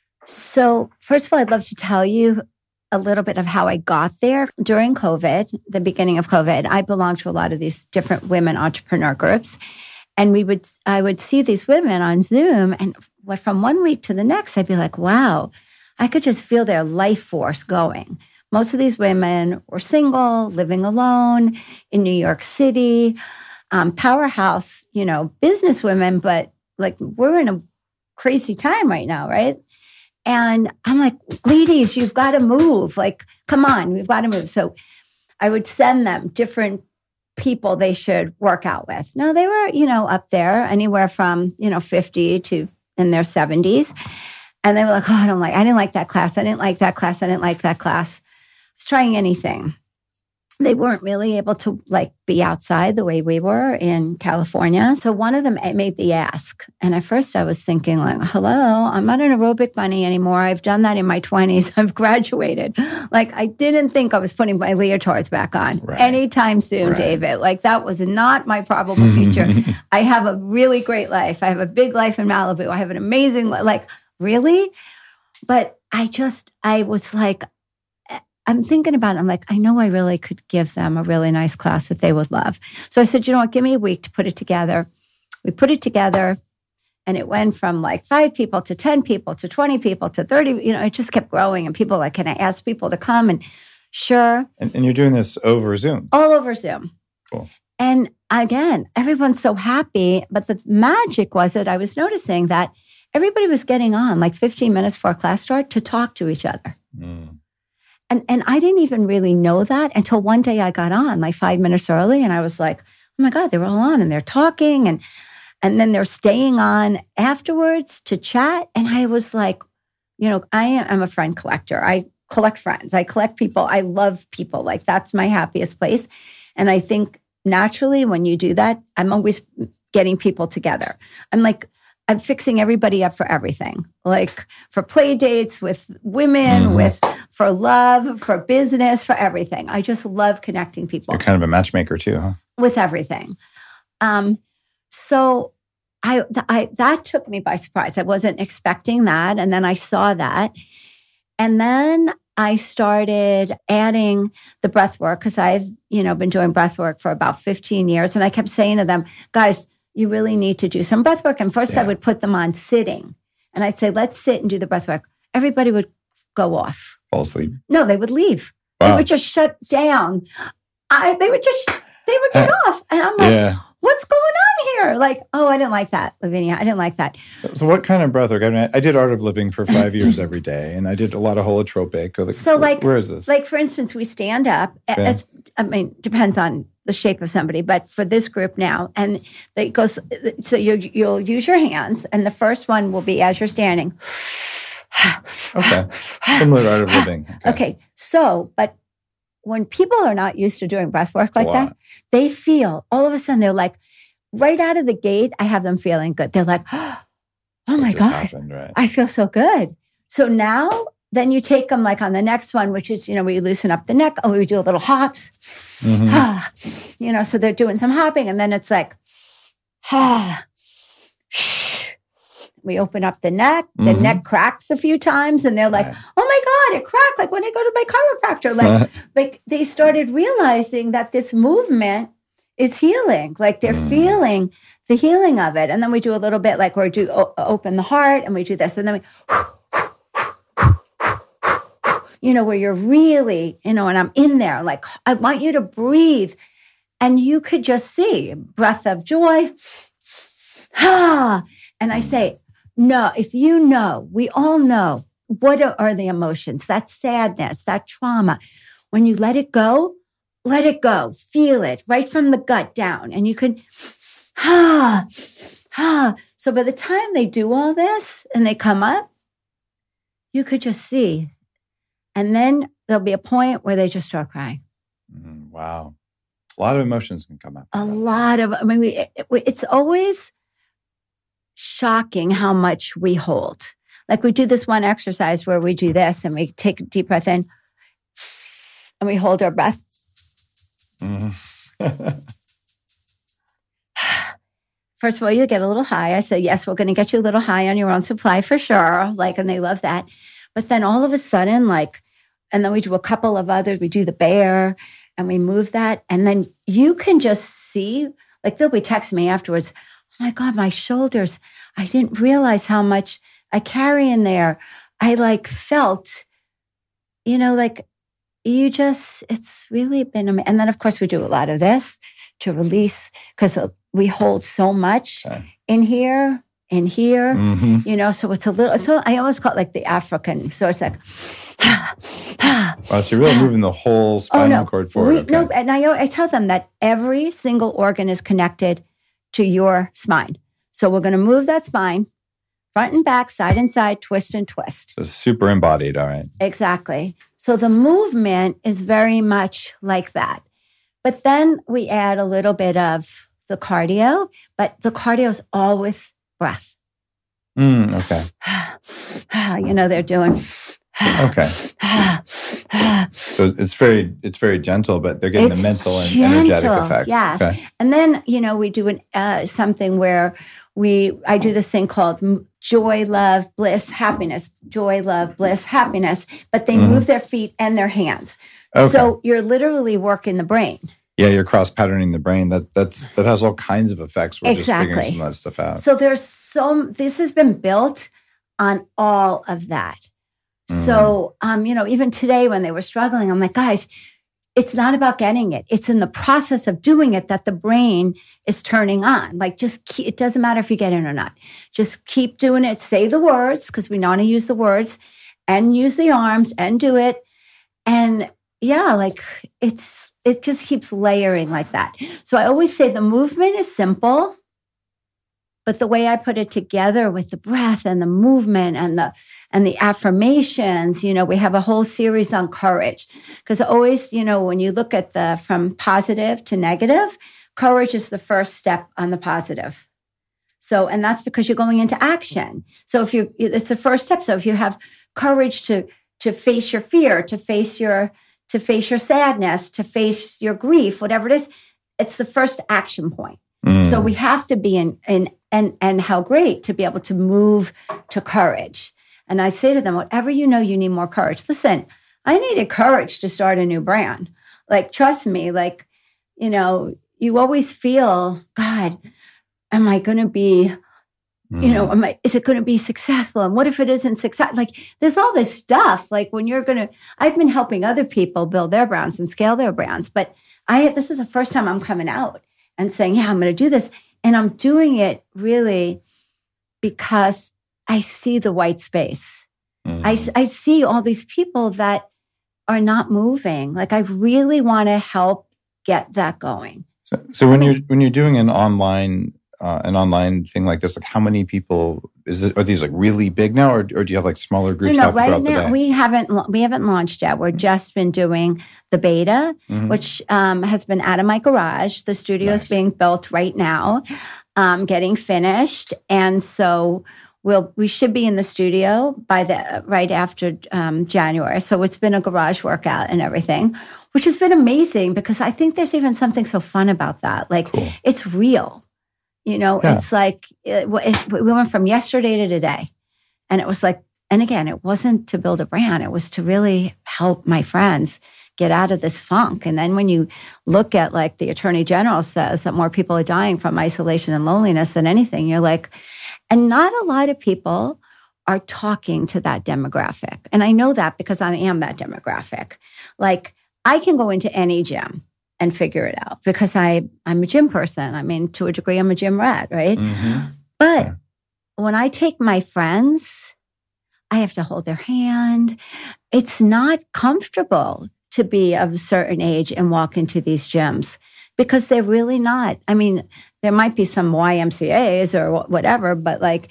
So first of all, I'd love to tell you a little bit of how I got there. During COVID, the beginning of COVID, I belonged to a lot of these different women entrepreneur groups. And I would see these women on Zoom, and from one week to the next, I'd be like, wow, I could just feel their life force going. Most of these women were single, living alone in New York City, powerhouse, business women, but like we're in a crazy time right now, right? And I'm like, ladies, you've got to move. Like, come on, we've got to move. So I would send them different people they should work out with. Now, they were, up there anywhere from, 50 to in their 70s. And they were like, I didn't like that class. I didn't like that class. I didn't like that class. I was trying anything. They weren't really able to be outside the way we were in California. So one of them made the ask. And at first I was thinking hello, I'm not an aerobic bunny anymore. I've done that in my 20s. I've graduated. I didn't think I was putting my leotards back on anytime soon, right. David. That was not my probable future. I have a really great life. I have a big life in Malibu. I have an amazing, really? But I was I'm thinking about it. I'm like, I know I really could give them a really nice class that they would love. So I said, you know what, give me a week to put it together. We put it together and it went from 5 people to 10 people to 20 people to 30. It just kept growing. And people can I ask people to come? And sure. And you're doing this over Zoom? All over Zoom. Cool. And again, everyone's so happy. But the magic was that I was noticing that everybody was getting on 15 minutes before class start to talk to each other. Mm. And I didn't even really know that until one day I got on 5 minutes early and I was like, oh my God, they were all on and they're talking and then they're staying on afterwards to chat. And I was like, I am a friend collector. I collect friends. I collect people. I love people. That's my happiest place. And I think naturally when you do that, I'm always getting people together. I'm fixing everybody up for everything, for play dates with women, for love, for business, for everything. I just love connecting people. You're kind of a matchmaker too, huh? With everything. So that took me by surprise. I wasn't expecting that. And then I saw that. And then I started adding the breath work because I've, been doing breath work for about 15 years. And I kept saying to them, guys, you really need to do some breath work. And first I would put them on sitting. And I'd say, let's sit and do the breath work. Everybody would go off. Fall asleep. No, they would leave. Wow. They would just shut down. They would get off. And I'm like, what's going on here? Like, oh, I didn't like that, Lavinia. I didn't like that. So what kind of breath work? I mean, I did Art of Living for 5 years every day, and I did a lot of holotropic. Where is this? Like, for instance, we stand up. Okay. Depends on the shape of somebody, but for this group now, and it goes, so you'll use your hands, and the first one will be as you're standing. Okay. Similar to Art of Living. Okay. So, but when people are not used to doing breath work like that, they feel all of a sudden, they're like, right out of the gate, I have them feeling good. They're like, oh my God, right? I feel so good. So now, then you take them like on the next one, which is, we loosen up the neck. Oh, we do a little hops. Mm-hmm. So they're doing some hopping. And then it's like, we open up the neck. The neck cracks a few times. And they're like, oh my God, it cracked. Like when I go to my chiropractor, like they started realizing that this movement is healing. Like they're feeling the healing of it. And then we do a little bit like where we do open the heart and we do this. And then where you're really, and I'm in there, like, I want you to breathe. And you could just see breath of joy. And I say, no, if we all know what are the emotions, that sadness, that trauma. When you let it go, feel it right from the gut down. And you can, So by the time they do all this and they come up, you could just see. And then there'll be a point where they just start crying. Wow. A lot of emotions can come up. It's always shocking how much we hold. Like we do this one exercise where we do this and we take a deep breath in and we hold our breath. First of all, you get a little high. I say, yes, we're going to get you a little high on your own supply for sure. And they love that. But then all of a sudden, and then we do a couple of others. We do the bear and we move that. And then you can just see, they'll be texting me afterwards. Oh my God, my shoulders. I didn't realize how much I carry in there. I felt, it's really been amazing. And then of course we do a lot of this to release because we hold so much in here. So it's a little, I always call it the African. So it's like, wow, so you're really moving the whole spinal cord forward. No, and I tell them that every single organ is connected to your spine. So we're going to move that spine, front and back, side and side, twist and twist. So super embodied, all right. Exactly. So the movement is very much like that. But then we add a little bit of the cardio, but the cardio is all with breath. Okay. They're doing. Okay. So it's very gentle, but they're getting the mental and energetic effects. Yes. Okay. And then, we do something where I do this thing called joy, love, bliss, happiness, joy, love, bliss, happiness, but they move their feet and their hands. Okay. So you're literally working the brain. Yeah, you're cross-patterning the brain. That has all kinds of effects. We're just figuring some of that stuff out. So this has been built on all of that. So, even today when they were struggling, I'm like, guys, it's not about getting it. It's in the process of doing it that the brain is turning on. It doesn't matter if you get it or not. Just keep doing it. Say the words, because we want to use the words and use the arms and do it. And it just keeps layering like that. So I always say the movement is simple, but the way I put it together with the breath and the movement and the affirmations, we have a whole series on courage. Because always, when you look at from positive to negative, courage is the first step on the positive. So, and that's because you're going into action. So it's the first step. So if you have courage to face your fear, to face your sadness, to face your grief, whatever it is, it's the first action point. So we have to be in and how great to be able to move to courage. And I say to them, whatever you know, you need more courage. Listen, I needed courage to start a new brand. Like, trust me, like, you know, you always feel, God, am I going to be, you know, is it going to be successful? And what if it isn't success? Like, there's all this stuff. Like, when you're going to, I've been helping other people build their brands and scale their brands, but this is the first time I'm coming out and saying, yeah, I'm going to do this. And I'm doing it really because I see the white space. I see all these people that are not moving. Like, I really want to help get that going. So when you're doing an online thing like this, like how many people are these like really big now, or do you have like smaller groups? No, right now we haven't launched yet. We're just been doing the beta, which has been out of my garage. The studio is being built right now, getting finished, and so we should be in the studio by right after January. So it's been a garage workout and everything, which has been amazing because I think there's even something so fun about that. Like, it's real. You know, it's like we went from yesterday to today. And it was like, and again, it wasn't to build a brand. It was to really help my friends get out of this funk. And then when you look at, like, the Attorney General says that more people are dying from isolation and loneliness than anything, you're like, and not a lot of people are talking to that demographic. And I know that because I am that demographic. Like, I can go into any gym and figure it out because I'm a gym person. I mean, to a degree, I'm a gym rat, right? But when I take my friends, I have to hold their hand. It's not comfortable to be of a certain age and walk into these gyms because they're really not. I mean, there might be some YMCAs or whatever, but like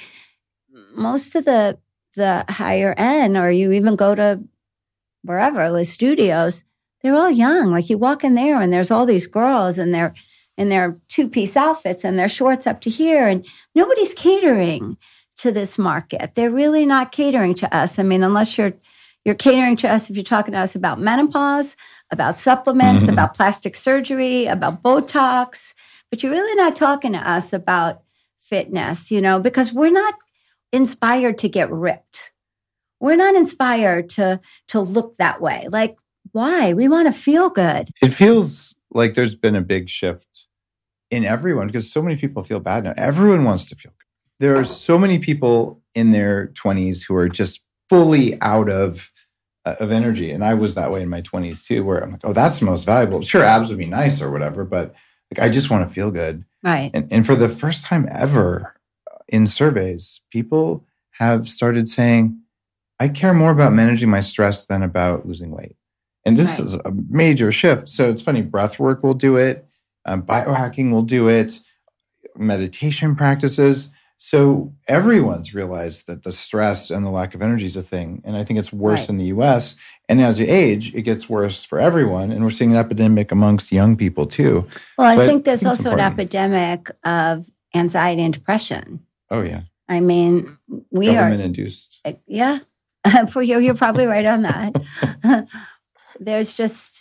most of the higher end, or you even go to wherever, the studios, they're all young. Like, you walk in there and there's all these girls and they're in their two-piece outfits and their shorts up to here. And nobody's catering to this market. They're really not catering to us. I mean, unless you're catering to us if you're talking to us about menopause, about supplements, about plastic surgery, about Botox. But you're really not talking to us about fitness, you know, because we're not inspired to get ripped. We're not inspired to look that way. Like, why? We want to feel good. It feels like there's been a big shift in everyone because so many people feel bad now. Everyone wants to feel good. There are so many people in their 20s who are just fully out of energy. And I was that way in my 20s too, where I'm like, oh, that's the most valuable. Sure, abs would be nice or whatever, but like, I just want to feel good. Right. And for the first time ever in surveys, people have started saying, I care more about managing my stress than about losing weight. And this is a major shift. So it's funny, breath work will do it. Biohacking will do it. Meditation practices. So everyone's realized that the stress and the lack of energy is a thing. And I think it's worse in the US. And as you age, it gets worse for everyone. And we're seeing an epidemic amongst young people too. Well, I think there's also an epidemic of anxiety and depression. Oh, yeah. I mean, Government-induced. Yeah. For you, you're probably right on that. There's just,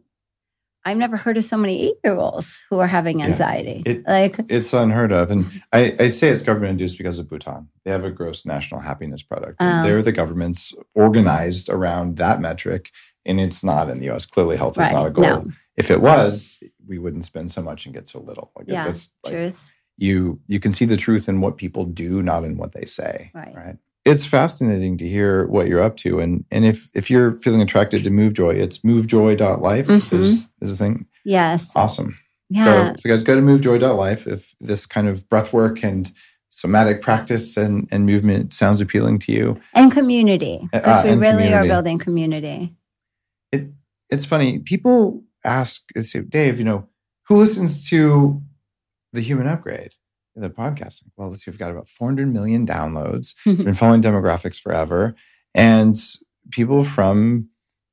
I've never heard of so many 8-year-olds who are having anxiety. It's unheard of. And I say it's government-induced because of Bhutan. They have a gross national happiness product. They're the government's organized around that metric, and it's not in the U.S. Clearly, health is not a goal. No. If it was, we wouldn't spend so much and get so little. Truth. You can see the truth in what people do, not in what they say. Right? It's fascinating to hear what you're up to. And if you're feeling attracted to MoveJoy, it's movejoy.life is the thing. Yes. Awesome. Yeah. So guys, go to movejoy.life if this kind of breath work and somatic practice and movement sounds appealing to you. And community. Because we really are building community. It's funny. People ask, Dave, who listens to The Human Upgrade? The podcasting. Well, let's see, we've got about 400 million downloads. We've been following demographics forever. And people from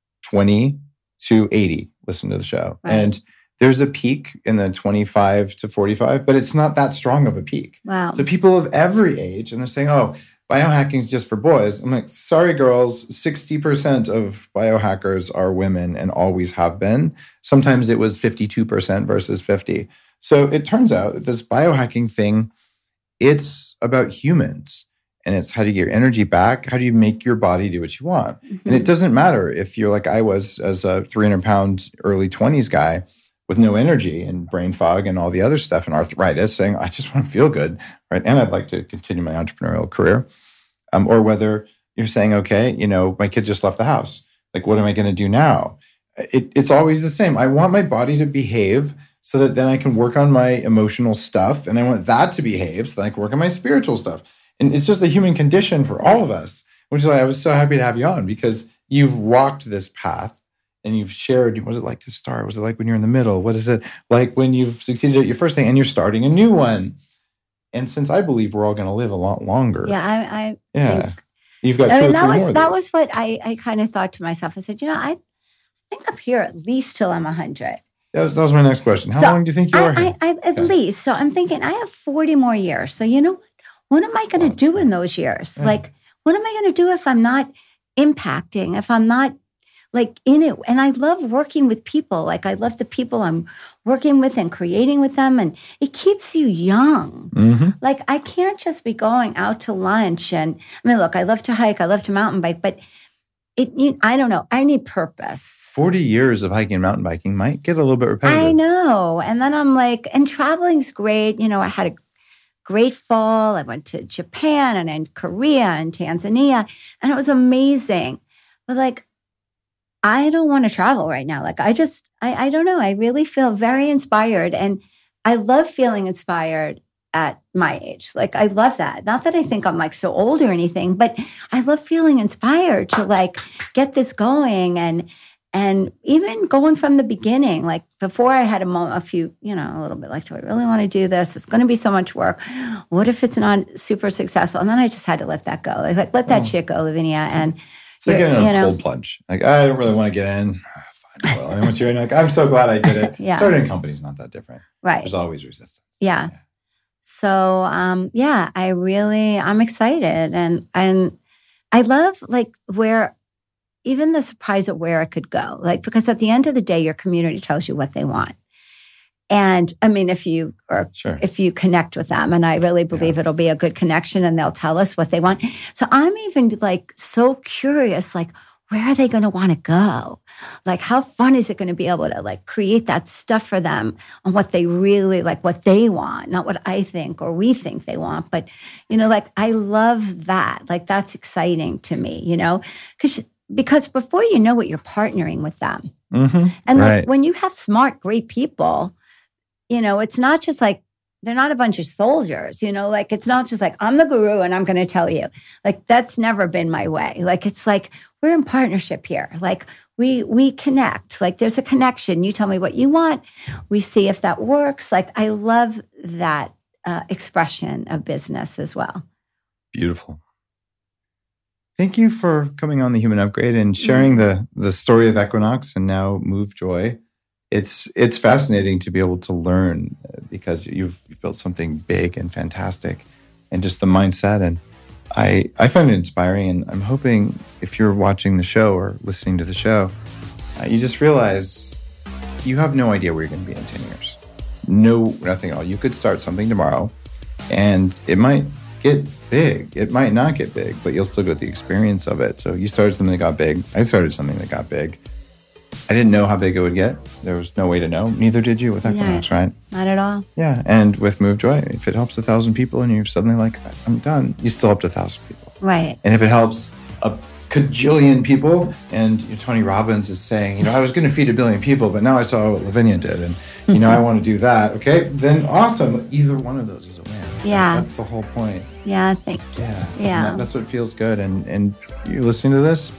20 to 80 listen to the show. Right. And there's a peak in the 25 to 45, but it's not that strong of a peak. Wow. So people of every age, and they're saying, oh, biohacking is just for boys. I'm like, sorry, girls, 60% of biohackers are women and always have been. Sometimes it was 52% versus 50%. So it turns out that this biohacking thing it's about humans. And it's how do you get your energy back? How do you make your body do what you want? And it doesn't matter if you're like I was as a 300-pound early 20s guy with no energy and brain fog and all the other stuff and arthritis saying, I just want to feel good, right? And I'd like to continue my entrepreneurial career. Or whether you're saying, okay, my kid just left the house. Like, what am I going to do now? It's always the same. I want my body to behave so that then I can work on my emotional stuff. And I want that to behave so that I can work on my spiritual stuff. And it's just the human condition for all of us, which is why I was so happy to have you on, because you've walked this path and you've shared, what was it like to start? Was it like when you're in the middle? What is it like when you've succeeded at your first thing and you're starting a new one? And since I believe we're all going to live a lot longer. Yeah, You've got 2 or 3 more. That was what I kind of thought to myself. I said, I think I'm here at least till I'm 100. That was my next question. How long do you think you are here? At least. So I'm thinking I have 40 more years. So you know what? What am I going to do in those years? Yeah. Like, what am I going to do if I'm not impacting, if I'm not like in it? And I love working with people. Like, I love the people I'm working with and creating with them. And it keeps you young. Mm-hmm. Like, I can't just be going out to lunch. And I mean, look, I love to hike. I love to mountain bike. But I don't know. I need purpose. 40 years of hiking and mountain biking might get a little bit repetitive. I know. And then I'm like, and traveling's great. I had a great fall. I went to Japan and then Korea and Tanzania, and it was amazing. But like, I don't want to travel right now. Like, I don't know. I really feel very inspired, and I love feeling inspired at my age. Like, I love that. Not that I think I'm like so old or anything, but I love feeling inspired to like get this going and even going from the beginning, like before I had a little bit like, do I really want to do this? It's going to be so much work. What if it's not super successful? And then I just had to let that go. Like let that shit go, Lavinia. And it's like getting a cold plunge. Like, I don't really want to get in. Fine, well. And once you're in, like, I'm so glad I did it. Yeah. Starting a company is not that different. Right. There's always resistance. Yeah. So, I'm excited. And I love like even the surprise of where it could go. Like, because at the end of the day, your community tells you what they want. And I mean, if you connect with them, and I really believe it'll be a good connection and they'll tell us what they want. So I'm even like so curious, like, where are they going to want to go? Like, how fun is it going to be able to like create that stuff for them on what they really like, what they want, not what I think or we think they want. But, like, I love that. Like, that's exciting to me, because before you know it, you're partnering with them. Mm-hmm. And like, when you have smart, great people, it's not just like, they're not a bunch of soldiers, like, it's not just like, I'm the guru and I'm going to tell you. Like, that's never been my way. Like, it's like, we're in partnership here. Like, we connect. Like, there's a connection. You tell me what you want. We see if that works. Like, I love that expression of business as well. Beautiful. Thank you for coming on The Human Upgrade and sharing the story of Equinox and now Move Joy. It's fascinating to be able to learn because you've built something big and fantastic, and just the mindset. And I find it inspiring, and I'm hoping if you're watching the show or listening to the show, you just realize you have no idea where you're going to be in 10 years. Nothing at all. You could start something tomorrow, and it might get big. It might not get big, but you'll still get the experience of it. So you started something that got big. I started something that got big. I didn't know how big it would get. There was no way to know. Neither did you with Equinox, right? Not at all. Yeah. And with Move Joy, if it helps 1,000 people and you're suddenly like, I'm done, you still helped 1,000 people. Right. And if it helps a cajillion people, and Tony Robbins is saying, I was going to feed 1 billion people, but now I saw what Lavinia did, and I want to do that. Okay, then awesome. Either one of those is a win. Yeah. That's the whole point. Yeah, thank you. Yeah. That's what feels good. And you're listening to this,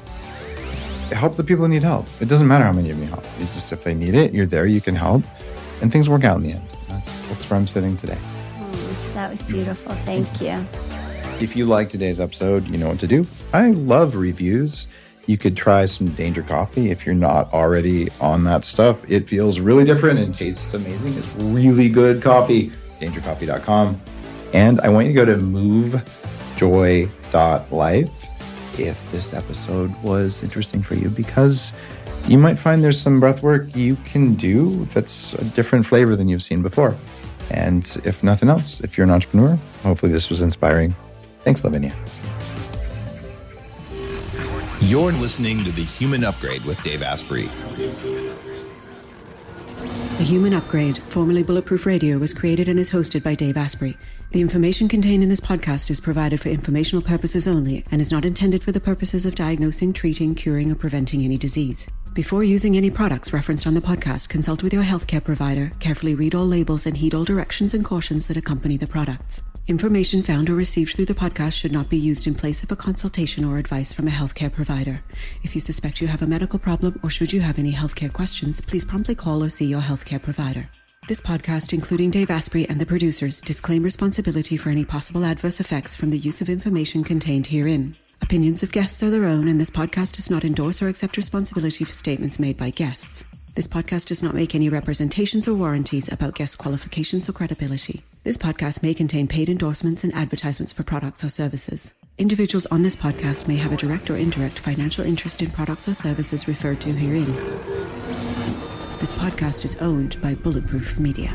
help the people who need help. It doesn't matter how many of you help. It's just if they need it, you're there, you can help, and things work out in the end. That's where I'm sitting today. That was beautiful. Thank you. If you like today's episode, you know what to do. I love reviews. You could try some Danger Coffee if you're not already on that stuff. It feels really different and tastes amazing. It's really good coffee. DangerCoffee.com. And I want you to go to movejoy.life if this episode was interesting for you, because you might find there's some breath work you can do that's a different flavor than you've seen before. And if nothing else, if you're an entrepreneur, hopefully this was inspiring. Thanks, Lavinia. You're listening to The Human Upgrade with Dave Asprey. The Human Upgrade, formerly Bulletproof Radio, was created and is hosted by Dave Asprey. The information contained in this podcast is provided for informational purposes only and is not intended for the purposes of diagnosing, treating, curing, or preventing any disease. Before using any products referenced on the podcast, consult with your healthcare provider, carefully read all labels, and heed all directions and cautions that accompany the products. Information found or received through the podcast should not be used in place of a consultation or advice from a healthcare provider. If you suspect you have a medical problem or should you have any healthcare questions, please promptly call or see your healthcare provider. This podcast, including Dave Asprey and the producers, disclaim responsibility for any possible adverse effects from the use of information contained herein. Opinions of guests are their own, and this podcast does not endorse or accept responsibility for statements made by guests. This podcast does not make any representations or warranties about guest qualifications or credibility. This podcast may contain paid endorsements and advertisements for products or services. Individuals on this podcast may have a direct or indirect financial interest in products or services referred to herein. This podcast is owned by Bulletproof Media.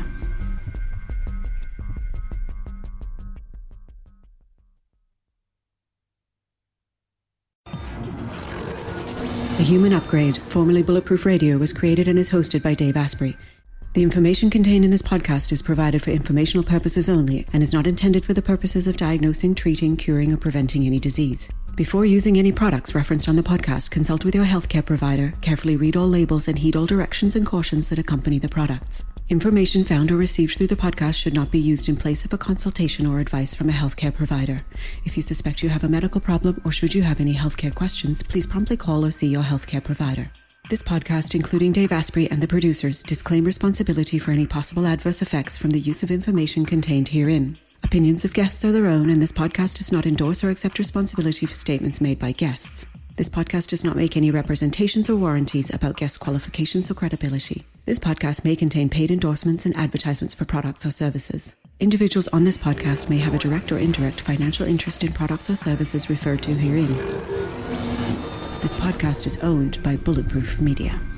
The Human Upgrade, formerly Bulletproof Radio, was created and is hosted by Dave Asprey. The information contained in this podcast is provided for informational purposes only and is not intended for the purposes of diagnosing, treating, curing, or preventing any disease. Before using any products referenced on the podcast, consult with your healthcare provider, carefully read all labels, and heed all directions and cautions that accompany the products. Information found or received through the podcast should not be used in place of a consultation or advice from a healthcare provider. If you suspect you have a medical problem or should you have any healthcare questions, please promptly call or see your healthcare provider. This podcast, including Dave Asprey and the producers, disclaim responsibility for any possible adverse effects from the use of information contained herein. Opinions of guests are their own, and this podcast does not endorse or accept responsibility for statements made by guests. This podcast does not make any representations or warranties about guest qualifications or credibility. This podcast may contain paid endorsements and advertisements for products or services. Individuals on this podcast may have a direct or indirect financial interest in products or services referred to herein. This podcast is owned by Bulletproof Media.